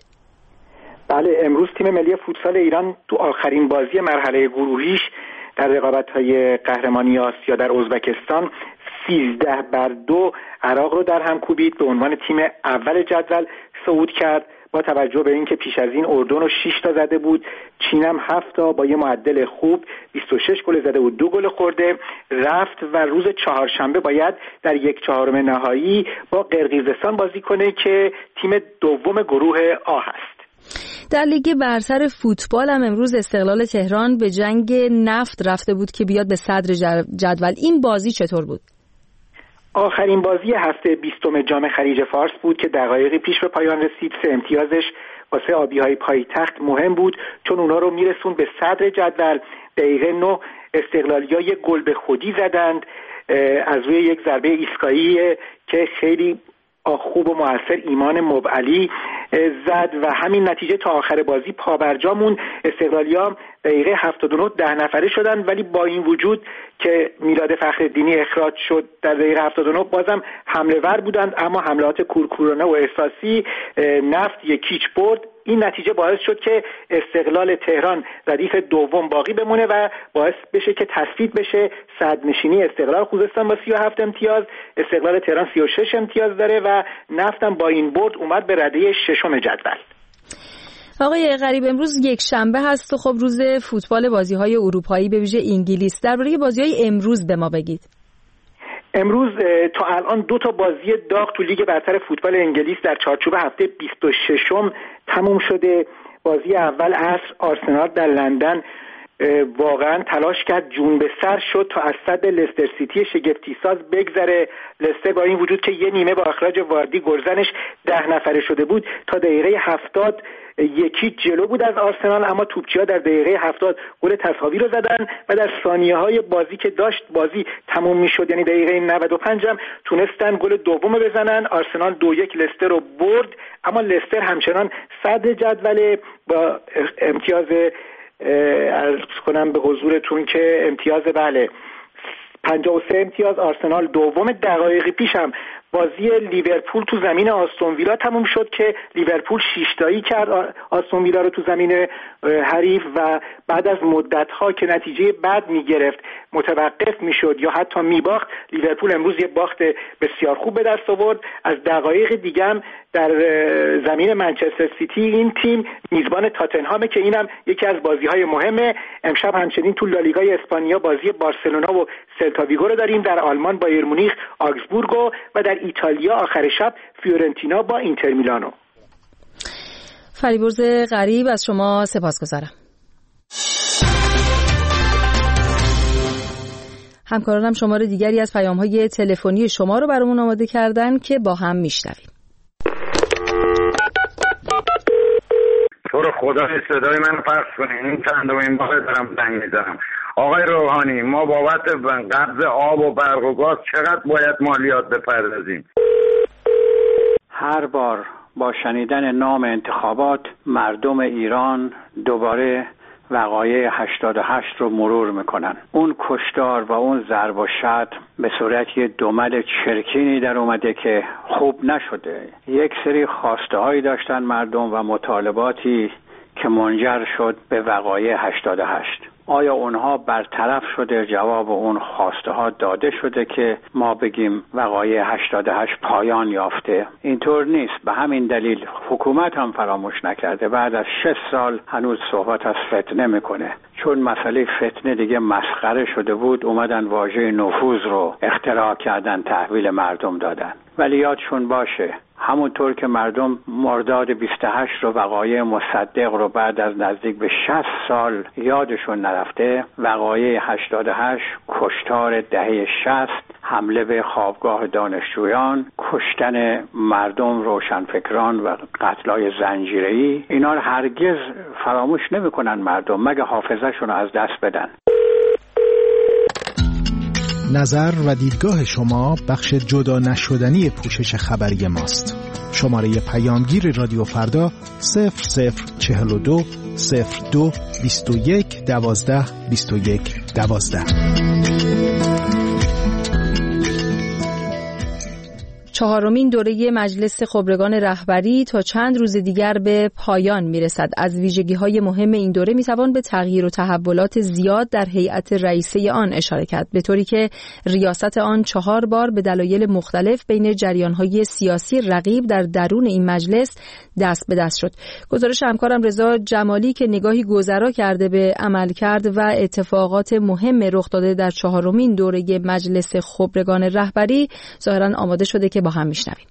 بله، امروز تیم ملی فوتسال ایران تو آخرین بازی مرحله گروهیش در رقابت‌های قهرمانی آسیا در ازبکستان سیزده بر دو عراق رو در هم کوبید، به عنوان تیم اول جدول صعود کرد. با توجه به اینکه پیش از این اردن رو شش تا زده بود، چین هم هفت تا با یه معدل خوب بیست و شش گل زده و دو گل خورده رفت و روز چهارشنبه باید در یک چهارم نهایی با قرقیزستان بازی کنه که تیم دوم گروه آ هست. در لیگ برتر فوتبال هم امروز استقلال تهران به جنگ نفت رفته بود که بیاد به صدر جدول. این بازی چطور بود؟ آخرین بازی هفته بیستم جام خلیج فارس بود که دقایقی پیش به پایان رسید. سه امتیازش واسه آبی‌های پایتخت مهم بود چون اونا رو میرسون به صدر جدول. دقیقه نه استقلالی‌ها یک گل به خودی زدند از روی یک ضربه ایستگاهی که خیلی خوب و موثر ایمان مبعلی زد و همین نتیجه تا آخر بازی پابرجا موند. استقلالی‌ها دقیقه هفتاد و نه ده نفره شدن، ولی با این وجود که میلاد فخرالدینی اخراج شد در دقیقه هفتاد و نه بازم حمله ور بودند، اما حملات کورکورانه و احساسی نفت یکیچ برد. این نتیجه باعث شد که استقلال تهران ردیف دوم باقی بمونه و باعث بشه که تثبیت بشه صدرنشینی استقلال خوزستان با سی و هفت امتیاز. استقلال تهران سی و شش امتیاز داره و نفتم با این برد اومد به رده ششم جدول. آقای غریب، امروز یک شنبه هست و خب روز فوتبال بازی‌های اروپایی به ویژه انگلیس. درباره بازی‌های امروز به ما بگید. امروز تا الان دو تا بازی داغ تو لیگ برتر فوتبال انگلیس در چارچوب هفته بیست و ششم تموم شده. بازی اول عصر آرسنال در لندن واقعا تلاش کرد، جون به سر شد تا از صد لستر سیتی شگفتی ساز بگذره. لستر با این وجود که یه نیمه با اخراج واردی گلزنش ده نفره شده بود تا دقیقه هفتاد یکی جلو بود از آرسنال، اما توپچی‌ها در دقیقه هفتاد گل تساوی رو زدن و در ثانیه‌های بازی که داشت بازی تموم می‌شد، یعنی دقیقه نود و پنج هم تونستن گل دوم بزنن. آرسنال دو یک لستر رو برد، اما لستر همچنان صدر جدول با امتیاز عرض کنم به حضورتون که امتیاز بله پنجاه و سه امتیاز. آرسنال دوم. دقایقی پیش هم بازی لیورپول تو زمین آستون ویلا تموم شد که لیورپول شش تایی کرد آستون ویلا رو تو زمین حریف و بعد از مدت‌ها که نتیجه بد می‌گرفت متوقف می‌شد یا حتی می‌باخت، لیورپول امروز یه باخت بسیار خوب به دست آورد. از دقایق دیگه هم در زمین منچستر سیتی این تیم میزبان تاتنهام که اینم یکی از بازی‌های مهمه. امشب همچنین تو لالیگای اسپانیا بازی بارسلونا و سلتا ویگو رو داریم، در آلمان بایر مونیخ آگزبورگو و در ایتالیا آخر شب فیورنتینا با اینتر میلانو. فریبرز غریب، از شما سپاسگزارم. همکارانم شماره دیگری از پیام‌های تلفنی شما رو برامون آماده کردن که با هم میشنویم. تو رو خدا صدای من پخش کنین، این چندمین بار دارم زنگ میزنم. آقای روحانی، ما بابت قبض آب و برق و گاز چقدر باید مالیات بپردازیم؟ هر بار با شنیدن نام انتخابات مردم ایران دوباره وقایع هشتاد و هشت رو مرور میکنن. اون کشتار و اون ضرب و شتم به صورت یه دمل چرکینی در اومده که خوب نشده. یک سری خواسته هایی داشتن مردم و مطالباتی که منجر شد به وقایع هشتاد و هشت. آیا اونها برطرف شده؟ جواب اون خواسته ها داده شده که ما بگیم وقایع هشتاد و هشت پایان یافته؟ اینطور نیست. به همین دلیل حکومت هم فراموش نکرده بعد از شش سال هنوز صحبت از فتنه میکنه. چون مسئله فتنه دیگه مسخره شده بود، اومدن واژه نفوذ رو اختراع کردن، تحویل مردم دادن. ولی یادشون باشه همونطور که مردم مرداد بیست و هشت رو وقایع مصدق رو بعد از نزدیک به شصت سال یادشون نرفته، وقایع هشتاد و هشت، کشتار دهه شصت، حمله به خوابگاه دانشجویان، کشتن مردم روشنفکران و قتلای زنجیره‌ای، اینا رو هرگز فراموش نمی‌کنن مردم مگه حافظه‌شون رو از دست بدن. نظر و دیدگاه شما بخش جدا نشدنی پوشش خبری ماست. شماره پیامگیر رادیو فردا صفر صفر چهل و دو صفر دو بیست و یک دوازده بیست و یک دوازده. چهارمین دوره مجلس خبرگان رهبری تا چند روز دیگر به پایان میرسد. از ویژگی‌های مهم این دوره میتوان به تغییر و تحولات زیاد در هیئت رئیسه آن اشاره کرد، به طوری که ریاست آن چهار بار به دلایل مختلف بین جریان‌های سیاسی رقیب در درون این مجلس دست به دست شد. گزارش همکارم رضا جمالی که نگاهی گذرا کرده به عملکرد و اتفاقات مهم رخ داده در چهارمین دوره مجلس خبرگان رهبری ظاهراً آماده شده که با هم میشنویم.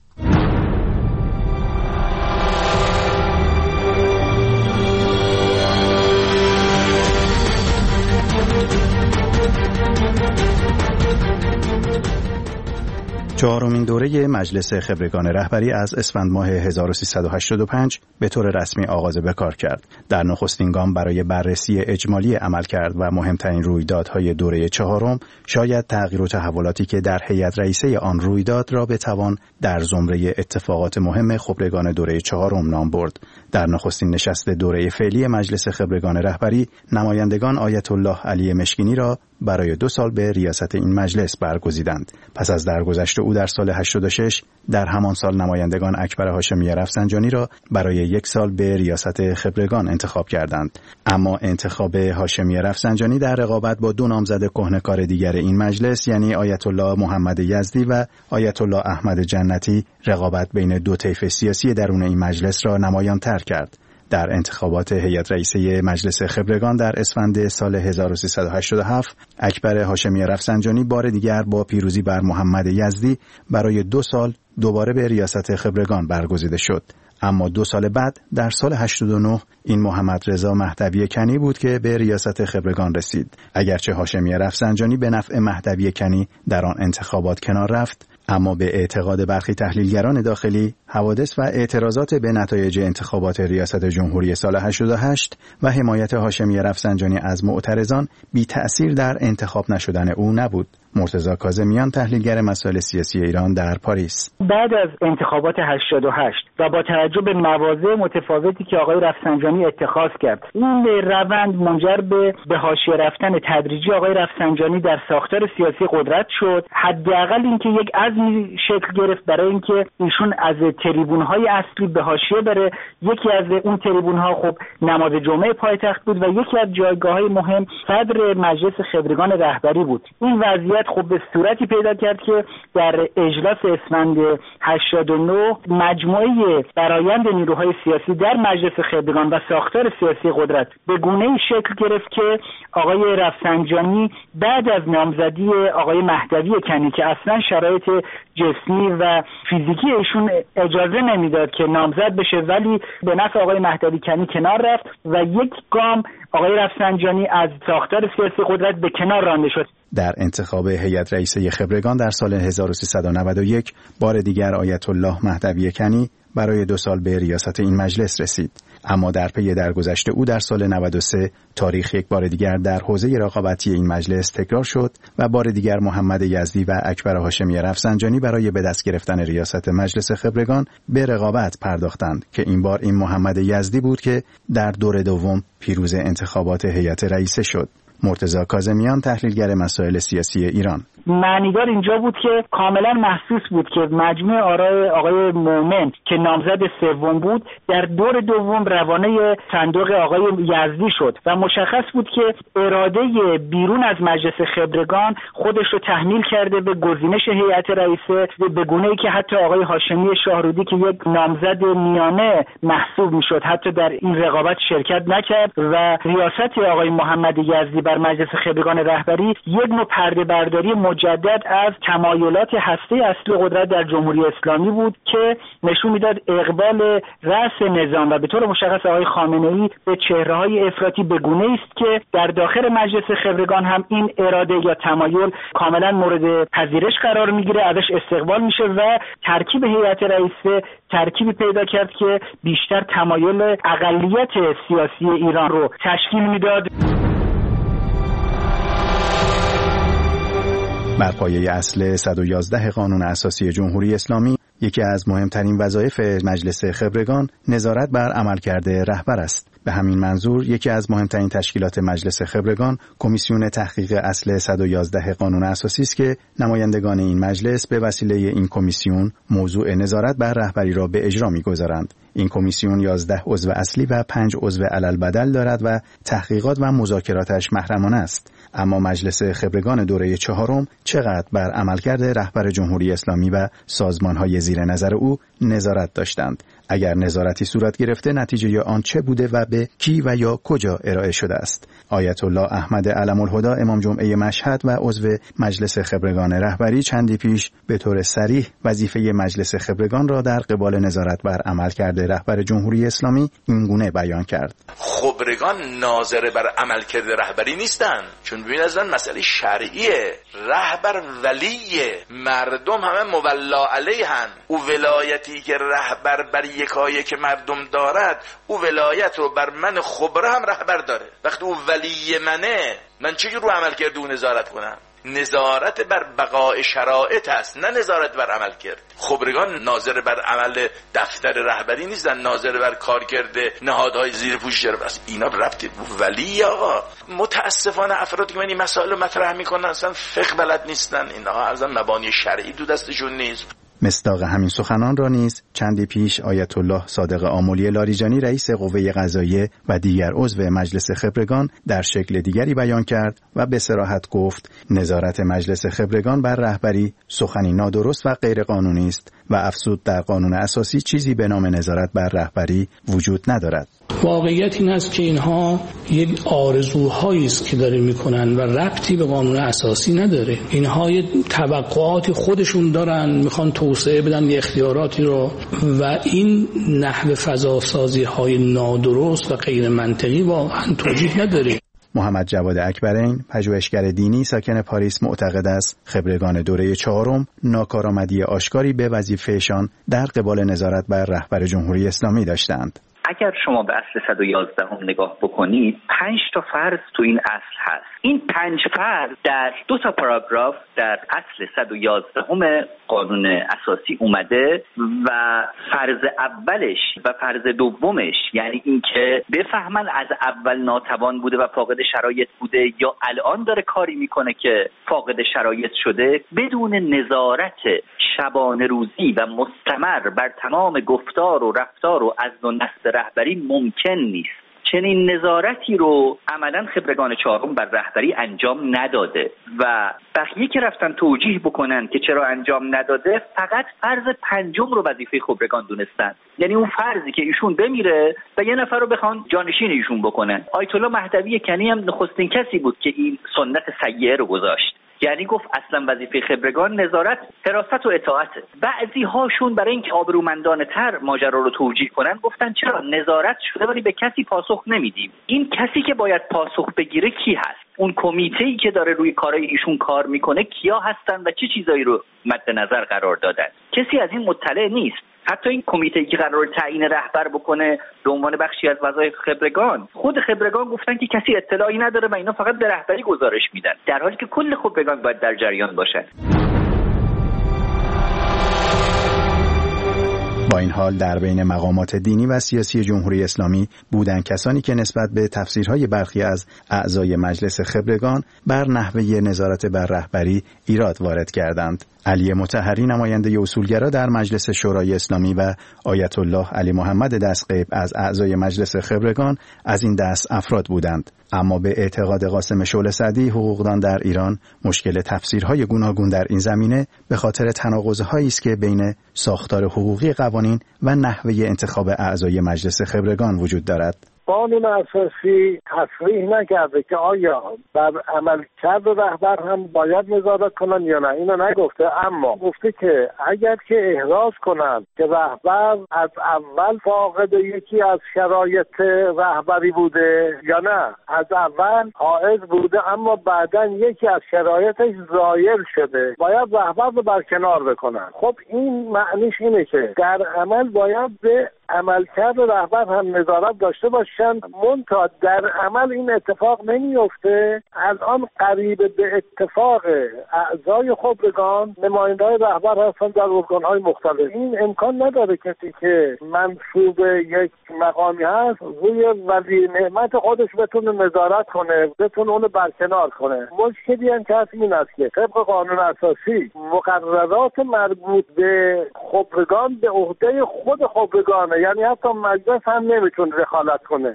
چهارمین دوره مجلس خبرگان رهبری از اسفند ماه هزار و سیصد و هشتاد و پنج به طور رسمی آغاز به کار کرد. در نخستین گام برای بررسی اجمالی عملکرد و مهمترین رویدادهای دوره چهارم، شاید تغییر و تحولاتی که در هیئت رئیسه آن روی داد را بتوان در زمره اتفاقات مهم خبرگان دوره چهارم نام برد. در نخستین نشست دوره فعلی مجلس خبرگان رهبری، نمایندگان آیت الله علی مشکینی را برای دو سال به ریاست این مجلس برگزیدند. پس از درگذشت او در سال هشتاد و شش، در همان سال نمایندگان اکبر هاشمی رفسنجانی را برای یک سال به ریاست خبرگان انتخاب کردند. اما انتخاب هاشمی رفسنجانی در رقابت با دو نامزد کهنه‌کار دیگر این مجلس، یعنی آیت الله محمد یزدی و آیت الله احمد جنتی، رقابت بین دو طیف سیاسی درون این مجلس را نمایان‌تر کرد. در انتخابات هیئت رئیسه مجلس خبرگان در اسفند سال هزار و سیصد و هشتاد و هفت، اکبر هاشمی رفسنجانی بار دیگر با پیروزی بر محمد یزدی برای دو سال دوباره به ریاست خبرگان برگزیده شد. اما دو سال بعد در سال هشتاد و نه این محمد رضا مهدوی کنی بود که به ریاست خبرگان رسید. اگرچه هاشمی رفسنجانی به نفع مهدوی کنی در آن انتخابات کنار رفت، اما به اعتقاد برخی تحلیلگران داخلی، حوادث و اعتراضات به نتایج انتخابات ریاست جمهوری سال هشتاد و هشت و حمایت هاشمی رفسنجانی از معترضان بی تأثیر در انتخاب نشدن او نبود. مرتضی کاظمیان، تحلیلگر مسائل سیاسی ایران در پاریس: بعد از انتخابات هشتاد و هشت و با توجه به مواضع متفاوتی که آقای رفسنجانی اتخاذ کرد، این روند منجر به به حاشیه رفتن تدریجی آقای رفسنجانی در ساختار سیاسی قدرت شد. حداقل اینکه یک عزمی شکل گرفت برای اینکه ایشون از تریبون‌های اصلی به حاشیه بره. یکی از اون تریبون‌ها خب نماز جمعه پایتخت بود و یکی از جایگاه‌های مهم صدر مجلس خبرگان رهبری بود. این وضعیت خب به صورتی پیدا کرد که در اجلاس اسفند هشتاد و نه مجموعه برآیند نیروهای سیاسی در مجلس خبرگان و ساختار سیاسی قدرت به گونه‌ای شکل گرفت که آقای رفسنجانی بعد از نامزدی آقای مهدوی کنی که اصلا شرایط جسمی و فیزیکی ایشون اجازه نمیداد که نامزد بشه، ولی به نفع آقای مهدوی کنی کنار رفت و یک گام آقای رفسنجانی از ساختار سیاسی قدرت به کنار رانده شد. در انتخاب هیئت رئیسه خبرگان در سال هزار و سیصد و نود و یک بار دیگر آیت الله مهدوی کنی برای دو سال به ریاست این مجلس رسید. اما در پی درگذشت او در سال نود و سه تاریخ یک بار دیگر در حوزه رقابتی این مجلس تکرار شد و بار دیگر محمد یزدی و اکبر هاشمی رفسنجانی برای به دست گرفتن ریاست مجلس خبرگان به رقابت پرداختند که این بار این محمد یزدی بود که در دور دوم پیروز انتخابات هیئت رئیسه شد. مرتضی کاظمیان، تحلیلگر مسائل سیاسی ایران: معنیدار اینجا بود که کاملا محسوس بود که مجموع آرای آقای مومن که نامزد سوم بود در دور دوم روانه صندوق آقای یزدی شد و مشخص بود که اراده بیرون از مجلس خبرگان خودش رو تحمیل کرده به گزینش هیئت رئیسه، به گونه‌ای که حتی آقای هاشمی شاهرودی که یک نامزد میانه محسوب میشد حتی در این رقابت شرکت نکرد و ریاست آقای محمد یزدی بر مجلس خبرگان رهبری یک نوع پرده برداری مجدد از تمایلات هسته اصلی قدرت در جمهوری اسلامی بود که نشون میداد اقبال رأس نظام و به طور مشخص آقای خامنه‌ای به چهره‌های افراطی به گونه‌ای است که در داخل مجلس خبرگان هم این اراده یا تمایل کاملا مورد پذیرش قرار میگیره، ازش استقبال میشه و ترکیب هیئت رئیسه ترکیبی پیدا کرد که بیشتر تمایل اقلیت سیاسی ایران رو تشکیل میداد. بر پایه اصل صد و یازده قانون اساسی جمهوری اسلامی، یکی از مهمترین وظایف مجلس خبرگان نظارت بر عملکرد رهبر است. به همین منظور یکی از مهمترین تشکیلات مجلس خبرگان کمیسیون تحقیق اصل صد و یازده قانون اساسی است که نمایندگان این مجلس به وسیله این کمیسیون موضوع نظارت بر رهبری را به اجرا می‌گذارند. این کمیسیون یازده عضو اصلی و پنج عضو علل دارد و تحقیقات و مذاکراتش محرمانه است. اما مجلس خبرگان دوره چهارم چقدر بر عملکرد رهبر جمهوری اسلامی و سازمان‌های زیر نظر او نظارت داشتند؟ اگر نظارتی صورت گرفته نتیجه آن چه بوده و به کی و یا کجا ارائه شده است؟ آیت الله احمد علم‌الهدی امام جمعه مشهد و عضو مجلس خبرگان رهبری چندی پیش به طور صریح وظیفه مجلس خبرگان را در قبال نظارت بر عملکرد رهبر جمهوری اسلامی اینگونه بیان کرد: خبرگان ناظر بر عملکرد رهبری نیستند، چون ببین از آن مسئله شرعیه. رهبر ولیه، مردم همه مولا علیهن. او ولایتی که رهبر بر یکایی که مردم دارد، او ولایت رو بر من خبره هم رهبر داره. وقتی او ولی منه، من چه رو عمل کرده او نظارت کنم؟ نظارت بر بقای شرایط است، نه نظارت بر عمل کرد. خبرگان ناظر بر عمل دفتر رهبری نیستن، ناظر بر کار کرده نهادهای زیر پوشش است. اینا ربطی ولی آقا. متاسفانه افرادی که من این مسائل رو مطرح میکنن اصلا فقه بلد نیستن، اینا اصلا مبانی شرعی دو دستشون نیست. مصداق همین سخنان را نیز چندی پیش آیت الله صادق آملی لاریجانی رئیس قوه قضاییه و دیگر عضو مجلس خبرگان در شکل دیگری بیان کرد و به صراحت گفت نظارت مجلس خبرگان بر رهبری سخنی نادرست و غیر قانونی است و افزود در قانون اساسی چیزی به نام نظارت بر رهبری وجود ندارد. واقعیت این است که اینها یک آرزوهایی است که داره میکنن و ربطی به قانون اساسی نداره. اینها یک توقعاتی خودشون دارن، میخوان توسعه بدن یه اختیاراتی رو و این نحو فضاسازی های نادرست و غیر منطقی واقعا توجیه نداره. محمد جواد اکبرین، پژوهشگر دینی ساکن پاریس، معتقد است خبرگان دوره چهارم ناکارآمدی آشکاری به وظیفهشان در قبال نظارت بر رهبر جمهوری اسلامی داشتند. اگر شما به اصل صد و یازده هم نگاه بکنید، پنج تا فرض تو این اصل هست. این پنج فرض در دو تا پاراگراف در اصل صد و یازده هم قانون اساسی اومده و فرض اولش و فرض دومش، یعنی اینکه بفهمن از اول ناتوان بوده و فاقد شرایط بوده یا الان داره کاری میکنه که فاقد شرایط شده، بدون نظارت شبانه روزی و مستمر بر تمام گفتار و رفتار و عزل و نسل رهبری ممکن نیست. چنین نظارتی رو عملاً خبرگان چهارم بر رهبری انجام نداده و بقیه که رفتن توجیه بکنن که چرا انجام نداده فقط فرض پنجم رو وظیفه خبرگان دونستن. یعنی اون فرضی که ایشون بمیره و یه نفر رو بخوان جانشین ایشون بکنن. آیت الله مهدوی کنی هم نخستین کسی بود که این سنت سیئه رو گذاشت. یعنی گفت اصلا وظیفه خبرگان نظارت، حراست و اطاعته. بعضی هاشون برای اینکه آبرومندانه تر ماجرا رو توجیه کنن گفتن چرا نظارت شده ولی به کسی پاسخ نمیدیم. این کسی که باید پاسخ بگیره کی هست؟ اون کمیته‌ای که داره روی کارهای ایشون کار میکنه کیا هستن و چه چیزایی رو مد نظر قرار دادن. کسی از این مطلع نیست. حتی این کمیته‌ای که قرار تعیین رهبر بکنه به عنوان بخشی از وظایف خبرگان، خود خبرگان گفتن که کسی اطلاعی نداره و اینا فقط به رهبری گزارش میدن، در حالی که کل خبرگان باید در جریان باشن. با این حال در بین مقامات دینی و سیاسی جمهوری اسلامی بودند کسانی که نسبت به تفسیرهای برخی از اعضای مجلس خبرگان بر نحوه نظارت بر رهبری ایراد وارد کردند. علی مطهری نماینده اصولگرا در مجلس شورای اسلامی و آیت الله علی محمد دستغیب از اعضای مجلس خبرگان از این دست افراد بودند. اما به اعتقاد قاسم شعله سعدی حقوقدان در ایران مشکل تفسیرهای گوناگون در این زمینه به خاطر تناقض‌هایی است که بین ساختار حقوقی قوانین و نحوه انتخاب اعضای مجلس خبرگان وجود دارد. قانون اساسی تصریح نکرده که آیا بر عملکرد رهبر هم باید نظارت کنن یا نه، اینو نگفته، اما گفته که اگر که احراز کنند که رهبر از اول فاقد یکی از شرایط رهبری بوده یا نه، از اول حائز بوده اما بعداً یکی از شرایطش زایل شده، باید رهبر رو برکنار بکنن. خب این معنیش اینه که در عمل باید به عملکرد رهبر هم نظارت داشته باشن، منتها در عمل این اتفاق نمیفته. الان قریب به اتفاق اعضای خبرگان نماینده‌های رهبر هستن در ارگان‌های مختلف. این امکان نداره کسی که منصوب یک مقامی هست روی ولی نعمت خودش بتونه نظارت کنه، بتونه اونو برکنار کنه. مشکلی هم که هست این است که طبق قانون اساسی مقررات مربوط به خبرگان به عهده خود خبرگانه، یعنی حتی مجلس هم نمیتونه دخالت کنه.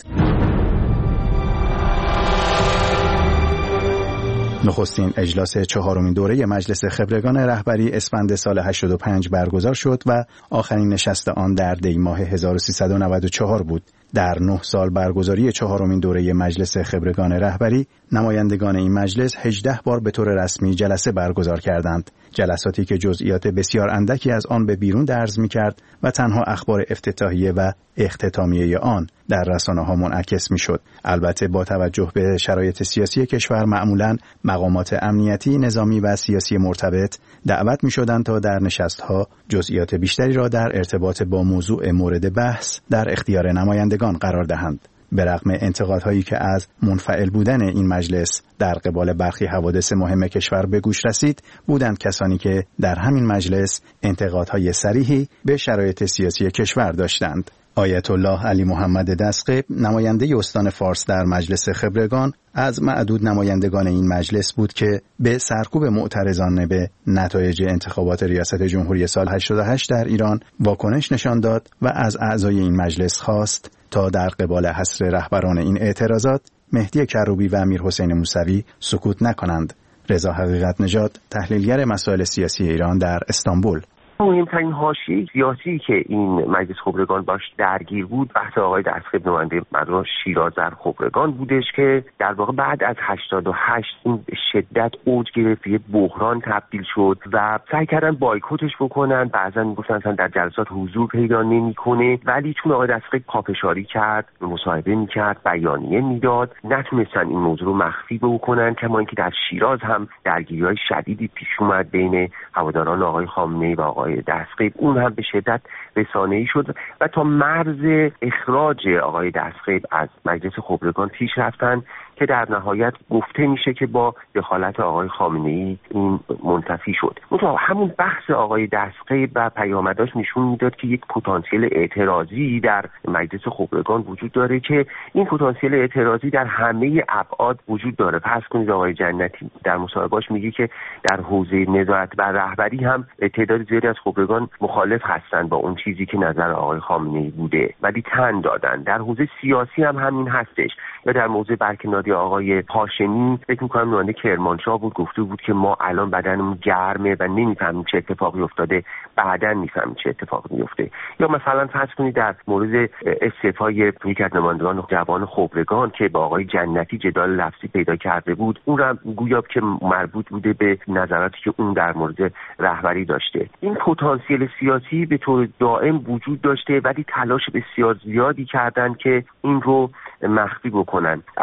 نخستین اجلاس چهارمین دوره مجلس خبرگان رهبری اسفند سال هشتاد و پنج برگزار شد و آخرین نشست آن در دی ماه هزار و سیصد و نود و چهار بود. در نه سال برگزاری چهارمین دوره مجلس خبرگان رهبری، نمایندگان این مجلس هجده بار به طور رسمی جلسه برگزار کردند. جلساتی که جزئیات بسیار اندکی از آن به بیرون درز می‌کرد و تنها اخبار افتتاحیه و اختتامیه آن در رسانه‌ها منعکس می‌شد. البته با توجه به شرایط سیاسی کشور معمولاً مقامات امنیتی، نظامی و سیاسی مرتبط دعوت می‌شدند تا در نشست‌ها جزئیات بیشتری را در ارتباط با موضوع مورد بحث در اختیار نمایندگان قرار دهند. به رغم انتقادهایی که از منفعل بودن این مجلس در قبال برخی حوادث مهم کشور به گوش رسید، بودند کسانی که در همین مجلس انتقادهای صریحی به شرایط سیاسی کشور داشتند. آیت الله علی محمد دستغیب نماینده استان فارس در مجلس خبرگان از معدود نمایندگان این مجلس بود که به سرکوب معترضانه به نتایج انتخابات ریاست جمهوری سال هشتاد و هشت در ایران واکنش نشان داد و از اعضای این مجلس خواست تا در قبال حصر رهبران این اعتراضات مهدی کروبی و امیر حسین موسوی سکوت نکنند. رضا حقیقت نژاد، تحلیلگر مسائل سیاسی ایران در استانبول. مهمترین حاشیه سیاسی که این مجلس خبرگان باش درگیر بود بحث آقای دستغیب نماینده مردم شیراز در خبرگان بودش که در واقع بعد از هشتاد و هشت این شدت اوج گرفت، یه بحران تبدیل شد و سعی کردن بایکوتش بکنن. بعضا میگفتن اصلا در جلسات حضور پیدا نمیکنه، ولی چون آقای دستغیب پافشاری کرد، مصاحبه میکرد، بیانیه میداد، نتونستن این موضوع رو مخفی بکنن. کما اینکه در شیراز هم درگیری‌های شدیدی پیش اومد بین هواداران آقای خامنه‌ای و آقای دستغیب، اون هم به شدت رسانه‌ای شد و تا مرز اخراج آقای دستغیب از مجلس خبرگان پیش رفتن که در نهایت گفته میشه که با دخالت آقای خامنه‌ای این منتفی شد. مثلا همون بحث آقای دستغیب و پیامداش نشون میداد که یک پتانسیل اعتراضی در مجلس خبرگان وجود داره که این پتانسیل اعتراضی در همه ابعاد وجود داره. پس کنید آقای جنتی در مصاحبه‌اش میگه که در حوزه نظارت بر رهبری هم تعداد زیادی از خبرگان مخالف هستند با اون چیزی که نظر آقای خامنه‌ای بوده ولی تن دادن. در حوزه سیاسی هم همین هستش. یا در موضوع برکناری آقای هاشمی فکر می‌کنم نماینده کرمانشاه بود، گفته بود که ما الان بدنمون گرمه و نمی‌فهمیم چه اتفاقی افتاده، بعداً می‌فهمیم چه اتفاقی میفته. یا مثلا فرض کنید در مورد استعفای یکی از نمایندگان جوان خبرگان که با آقای جنتی جدال لفظی پیدا کرده بود، اون هم گویا که مربوط بوده به نظراتی که اون در مورد رهبری داشته. این پتانسیل سیاسی به طور دائم وجود داشته ولی تلاش بسیار زیادی کردن که این رو مخفی بکنن. در واقع ما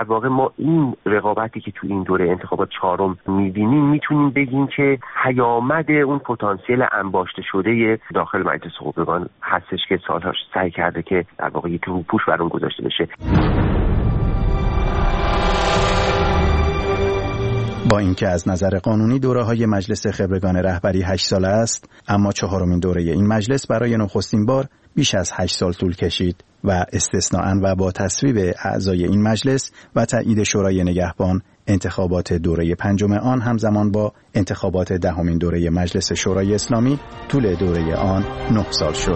با این رقابتی که تو این دوره انتخابات چهارم می‌بینیم میتونیم بگیم که پیامد اون پتانسیل انباشته شده داخل مجلس خبرگان هستش که سال‌هاش سعی کرده که در واقع یک روپوش بر اون گذاشته بشه. با اینکه از نظر قانونی دوره‌های مجلس خبرگان رهبری هشت ساله است، اما چهارمین دوره این مجلس برای نخستین بار بیش از هشت سال طول کشید و استثناءً و با تصویب اعضای این مجلس و تایید شورای نگهبان، انتخابات دوره پنجم آن همزمان با انتخابات دهمین دوره مجلس شورای اسلامی طول دوره آن نه سال شد.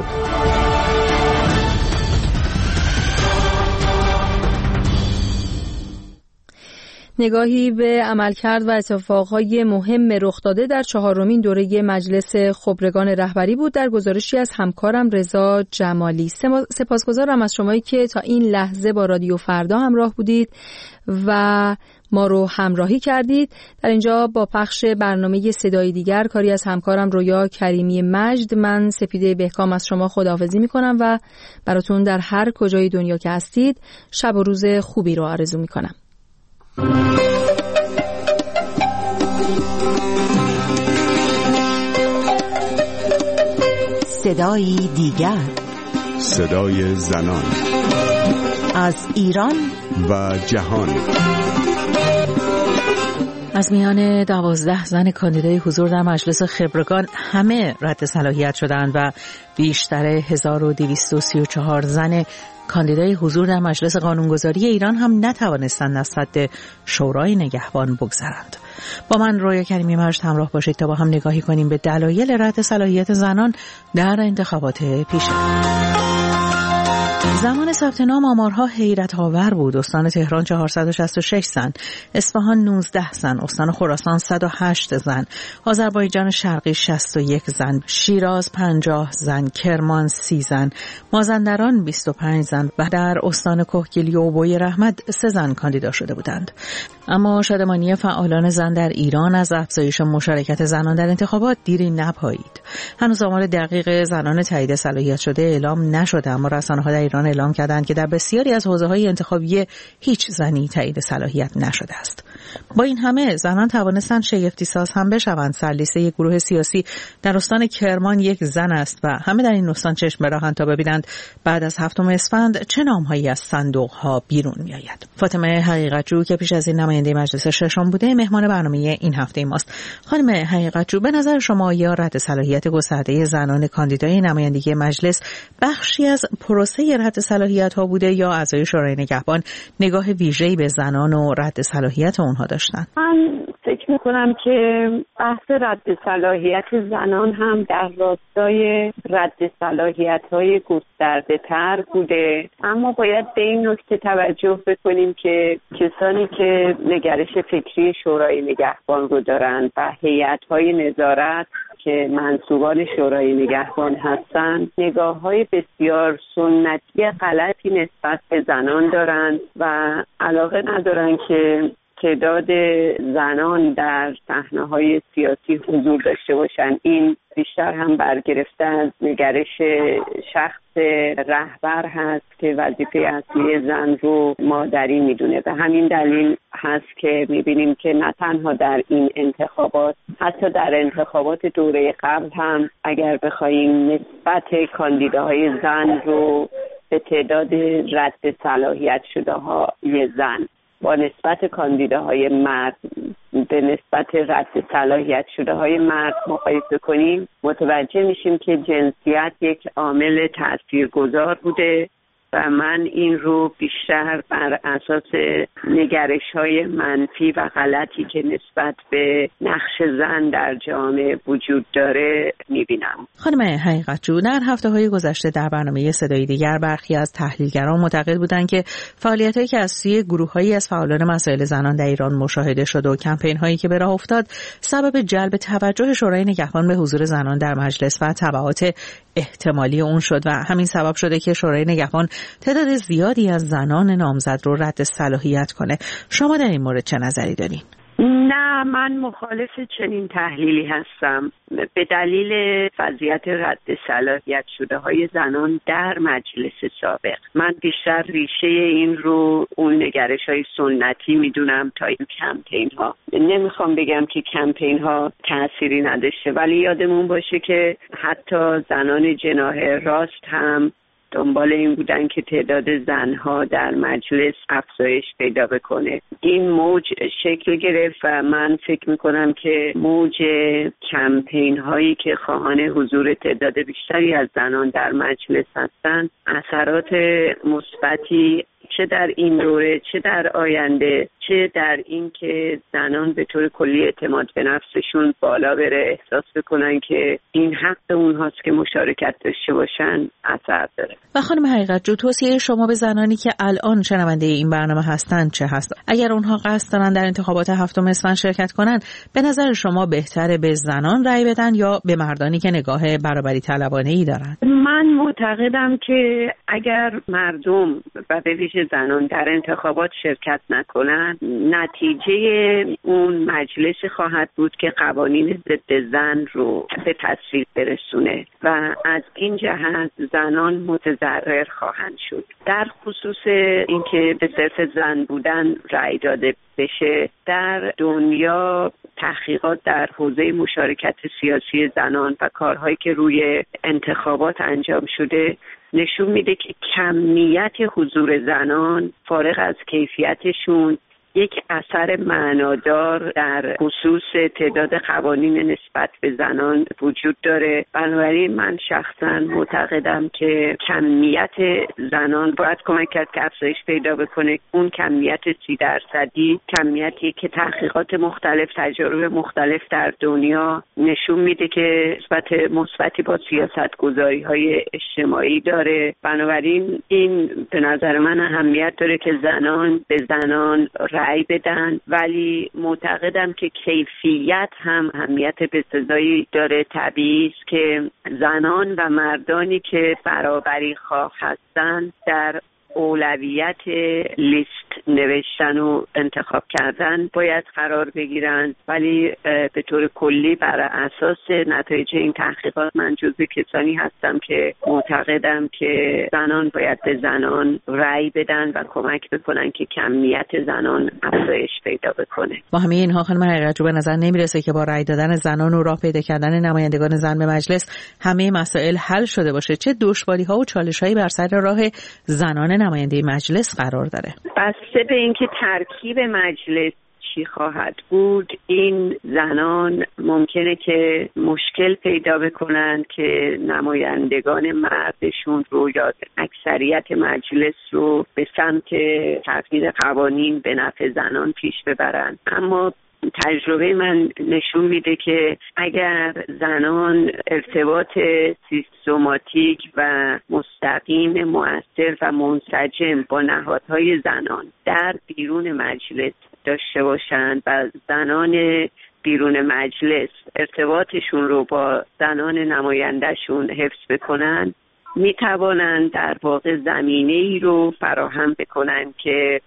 نگاهی به عملکرد و اتفاقهای مهم رخ داده در چهارمین دوره مجلس خبرگان رهبری بود در گزارشی از همکارم رضا جمالی. سپاسگزارم از شمایی که تا این لحظه با رادیو فردا همراه بودید و ما رو همراهی کردید. در اینجا با پخش برنامه صدای دیگر کاری از همکارم رویا کریمی مجد، من سپیده بهکام از شما خداحافظی میکنم و براتون در هر کجای دنیا که هستید شب و روز خوبی رو آرزو میکنم. صدای دیگر، صدای زنان از ایران و جهان. از میان دوازده زن کاندیدای حضور در مجلس خبرگان همه رد صلاحیت شدند و بیشتر هزار و دویست و سی و چهار زن کاندیدای حضور در مجلس قانونگذاری ایران هم نتوانستند از سد شورای نگهبان بگذرند. با من رویا کریمی مجد همراه باشید تا با هم نگاهی کنیم به دلایل رد صلاحیت زنان در انتخابات پیش رو. زمان ثبت نام آمارها حیرت آور بود. استان تهران چهارصد و شصت و شش زن، اصفهان نوزده زن، استان خراسان صد و هشت زن، آذربایجان شرقی شصت و یک زن، شیراز پنجاه زن، کرمان سی زن، مازندران بیست و پنج زن و در استان کهگیلی و بوی رحمت سه زن کاندیدا شده بودند. اما شادمانی فعالان زن در ایران از افزایش مشارکت زنان در انتخابات دیری نپایید. هنوز آمار دقیق زنان تایید صلاحیت شده اعلام نشده، اما رسانه‌ها در ایران اعلام کردند که در بسیاری از حوزه‌های انتخابی هیچ زنی تایید صلاحیت نشده است. با این همه زنان توانستند شگفتی ساز هم بشوند. سرلیسته یک گروه سیاسی در استان کرمان یک زن است و همه در این استان چشم براهند تا ببینند بعد از هفتم اسفند چه نام‌هایی از صندوق‌ها بیرون می‌آید. فاطمه حقیقت‌جو که پیش از این نماینده مجلس ششم بوده مهمان برنامه این هفته ماست. خانم حقیقت‌جو، به نظر شما یا رد صلاحیت گسترده زنان کاندیدای نمایندگی مجلس بخشی از پروسه رد صلاحیت‌ها بوده یا اعضای شورای نگهبان نگاه ویژه‌ای به زنان و رد صلاحیت اونها داشتن؟ من فکر میکنم که بحث رد صلاحیت زنان هم در راستای رد صلاحیت‌های گسترده‌تر بوده، اما باید به این نکته توجه بکنیم که کسانی که نگرش فکری شورای نگهبان رو دارند و هیئت‌های نظارت که منصوبان شورای نگهبان هستند نگاه‌های بسیار سنتی غلطی نسبت به زنان دارند و علاقه ندارند که تعداد زنان در صحنه‌های سیاسی حضور داشته باشند. این بیشتر هم برگرفته از نگرش شخص رهبر هست که وظیفه اصلی زن رو مادری میدونه. به همین دلیل هست که میبینیم که نه تنها در این انتخابات، حتی در انتخابات دوره قبل هم اگر بخوایم نسبت کاندیداهای زن رو به تعداد رد صلاحیت شده های زن با نسبت کاندیداهای مرد به نسبت رد صلاحیت شده های مرد مقایسه کنیم، متوجه میشیم که جنسیت یک عامل تاثیرگذار بوده و من این رو بیشتر بر اساس نگرش‌های منفی و غلطی که نسبت به نقش زن در جامعه وجود داره می‌بینم. خانم حقیقت‌جو، در هفته‌های گذشته در برنامه صدای دیگر برخی از تحلیلگران معتقد بودند که فعالیت‌هایی که از سوی گروه‌هایی از فعالان مسائل زنان در ایران مشاهده شد و کمپین‌هایی که به راه افتاد سبب جلب توجه شورای نگهبان به حضور زنان در مجلس و تبعات احتمالی اون شد و همین سبب شده که شورای نگهبان تعداد زیادی از زنان نامزد رو رد صلاحیت کنه. شما در این مورد چه نظری دارین؟ نه، من مخالف چنین تحلیلی هستم به دلیل وضعیت رد صلاحیت شده های زنان در مجلس سابق. من بیشتر ریشه این رو اون نگرش های سنتی میدونم تا این کمپین ها. نمیخوام بگم که کمپین ها تأثیری نداشته، ولی یادمون باشه که حتی زنان جناح راست هم دنبال این بودن که تعداد زنها در مجلس افزایش پیدا بکنه. این موج شکل گرفت و من فکر میکنم که موج کمپین هایی که خواهان حضور تعداد بیشتری از زنان در مجلس هستند اثرات مثبتی چه در این دوره چه در آینده چه در این که زنان به طور کلی اعتماد به نفسشون بالا بره، احساس بکنن که این حق اونهاست که مشارکت داشته باشن اثر داره. و خانم حقیقت جو، توصیه شما به زنانی که الان شنونده این برنامه هستن چه هست؟ اگر اونها قصد دارن در انتخابات هفتم اسفند شرکت کنن، به نظر شما بهتره به زنان رأی بدن یا به مردانی که نگاه برابری طلبانه‌ای دارن؟ من معتقدم که اگر مردم و به ویژه زنان در انتخابات شرکت نکنن، نتیجه اون مجلس خواهد بود که قوانین ضد زن رو به تصویب برسونه و از این جهت زنان متضرر خواهند شد. در خصوص اینکه به صرف زن بودن رأی داده بشه، در دنیا تحقیقات در حوزه مشارکت سیاسی زنان و کارهایی که روی انتخابات انجام شده نشون میده که کمیت حضور زنان فارغ از کیفیتشون یک اثر معنادار در خصوص تعداد قوانین نسبت به زنان وجود داره. بنابراین من شخصا معتقدم که کمیت زنان باید کمک کرد که افزایش پیدا بکنه. اون کمیت سی درصدی کمیتی که تحقیقات مختلف، تجارب مختلف در دنیا نشون میده که نسبت مثبتی با سیاستگذاری های اجتماعی داره. بنابراین این به نظر من اهمیت داره که زنان به زنان رأی بدن، ولی معتقدم که کیفیت هم اهمیت بسزایی داره. طبیعی است که زنان و مردانی که برابری خواه هستند در اولویت لیست نوشتن و انتخاب کردن باید قرار بگیرن، ولی به طور کلی بر اساس نتایج این تحقیقات من جزو کسانی هستم که معتقدم که زنان باید به زنان رأی بدن و کمک بکنن که کمیت زنان افزایش پیدا بکنه. با همه اینها خانم حقیقت رو به نظر نمیرسه که با رأی دادن زنان و راه پیدا کردن نمایندگان زن به مجلس همه مسائل حل شده باشه. چه دشواری‌ها و چالش‌هایی بر سر راه زنان نماینده مجلس قرار داره؟ بسته به اینکه ترکیب مجلس چی خواهد بود، این زنان ممکنه که مشکل پیدا بکنن که نمایندگان مردشون رو یا اکثریت مجلس رو به سمت تغییر قوانین به نفع زنان پیش ببرن. اما تجربه من نشون میده که اگر زنان ارتباط سیستماتیک و مستقیم، مؤثر و منسجم با نهادهای زنان در بیرون مجلس داشته باشند و زنان بیرون مجلس ارتباطشون رو با زنان نمایندهشون حفظ بکنن، میتوانند در واقع زمینه‌ای رو فراهم بکنن که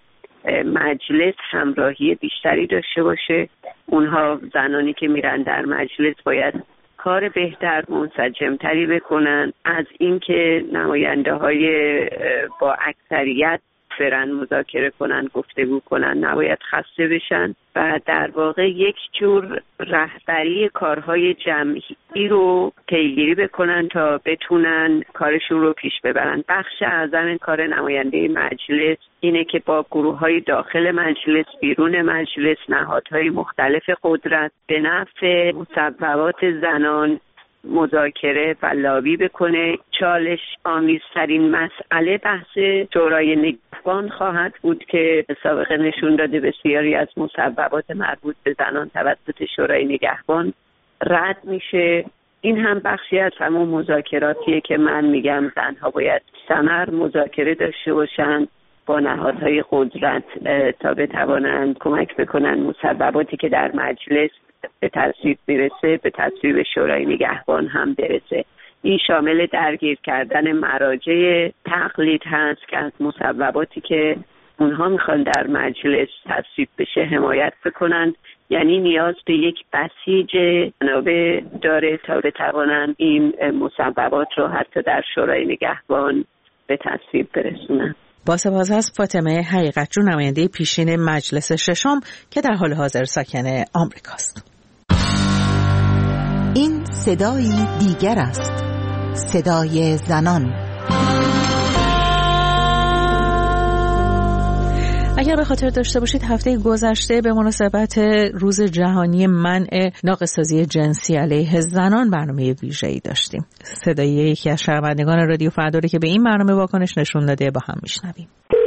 مجلس همراهی بیشتری داشته باشه. اونها زنانی که میرن در مجلس باید کار بهتر، منسجمتری بکنن از اینکه نماینده های با اکثریت برن مذاکره کنن، گفتگو کنن، نباید خسته بشن و در واقع یک جور رهبری کارهای جمعی رو پیگیری بکنن تا بتونن کارشون رو پیش ببرن. بخش اعظم کار نماینده مجلس اینه که با گروه‌های داخل مجلس، بیرون مجلس، نهادهای مختلف قدرت به نفع مصوبات زنان مذاکره و لابی بکنه. چالش آمیزترین مسئله بحث شورای نگهبان خواهد بود که سابقه نشون داده بسیاری از مصوبات مربوط به زنان توسط شورای نگهبان رد میشه. این هم بخشی از همون مذاکراتیه که من میگم زنها باید ثمر مذاکره داشته باشن با نهادهای قدرت تا بتوانند کمک بکنن مصوباتی که در مجلس به تصویب میرسه به تصویب شورای نگهبان هم برسه. این شامل درگیر کردن مراجع تقلید هست که از مصوباتی که اونها میخوان در مجلس تصویب بشه حمایت بکنن یعنی نیاز به یک بسیج منابع داره تا بتوانند این مصوبات رو حتی در شورای نگهبان به تصویب برسونن. با سپاس از فاطمه حقیقتجو، نماینده پیشین مجلس ششم که در حال حاضر ساکن آمریکاست. این صدایی دیگر است، صدای زنان. اگر به خاطر داشته باشید هفته گذشته به مناسبت روز جهانی منع ناقص‌سازی جنسی علیه زنان برنامه ویژه‌ای داشتیم. صدای یکی از شنوندگان رادیو فردا که به این برنامه واکنش نشون داده با هم میشنویم.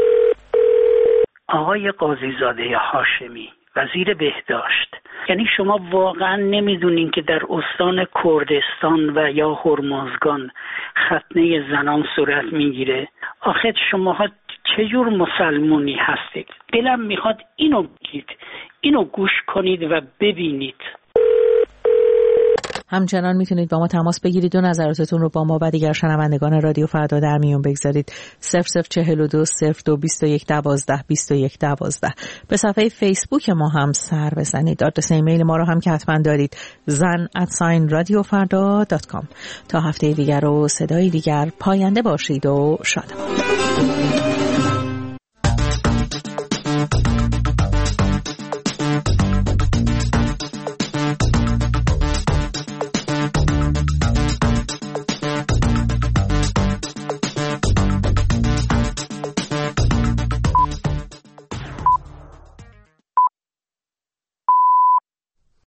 آقای قاضیزاده هاشمی، وزیر بهداشت، یعنی شما واقعا نمیدونین که در استان کردستان و یا هرمزگان ختنه زنان صورت میگیره؟ آخه شماها چجور مسلمونی هستید؟ دلم میخواد اینو بگید، اینو گوش کنید و ببینید. همچنان میتونید با ما تماس بگیرید و نظراتتون رو با ما و دیگر شنوندگان رادیو فردا در میون بگذارید. صفر صفر چهل و دو صفر دو بیست و یک دوازده بیست و یک دوازده. به صفحه فیسبوک ما هم سر بزنید. آدرس ایمیل ما رو هم که حتما دارید، زن ات ساین رادیو فردا دات کام. تا هفته دیگر و صدای دیگر پاینده باشید و شادمان.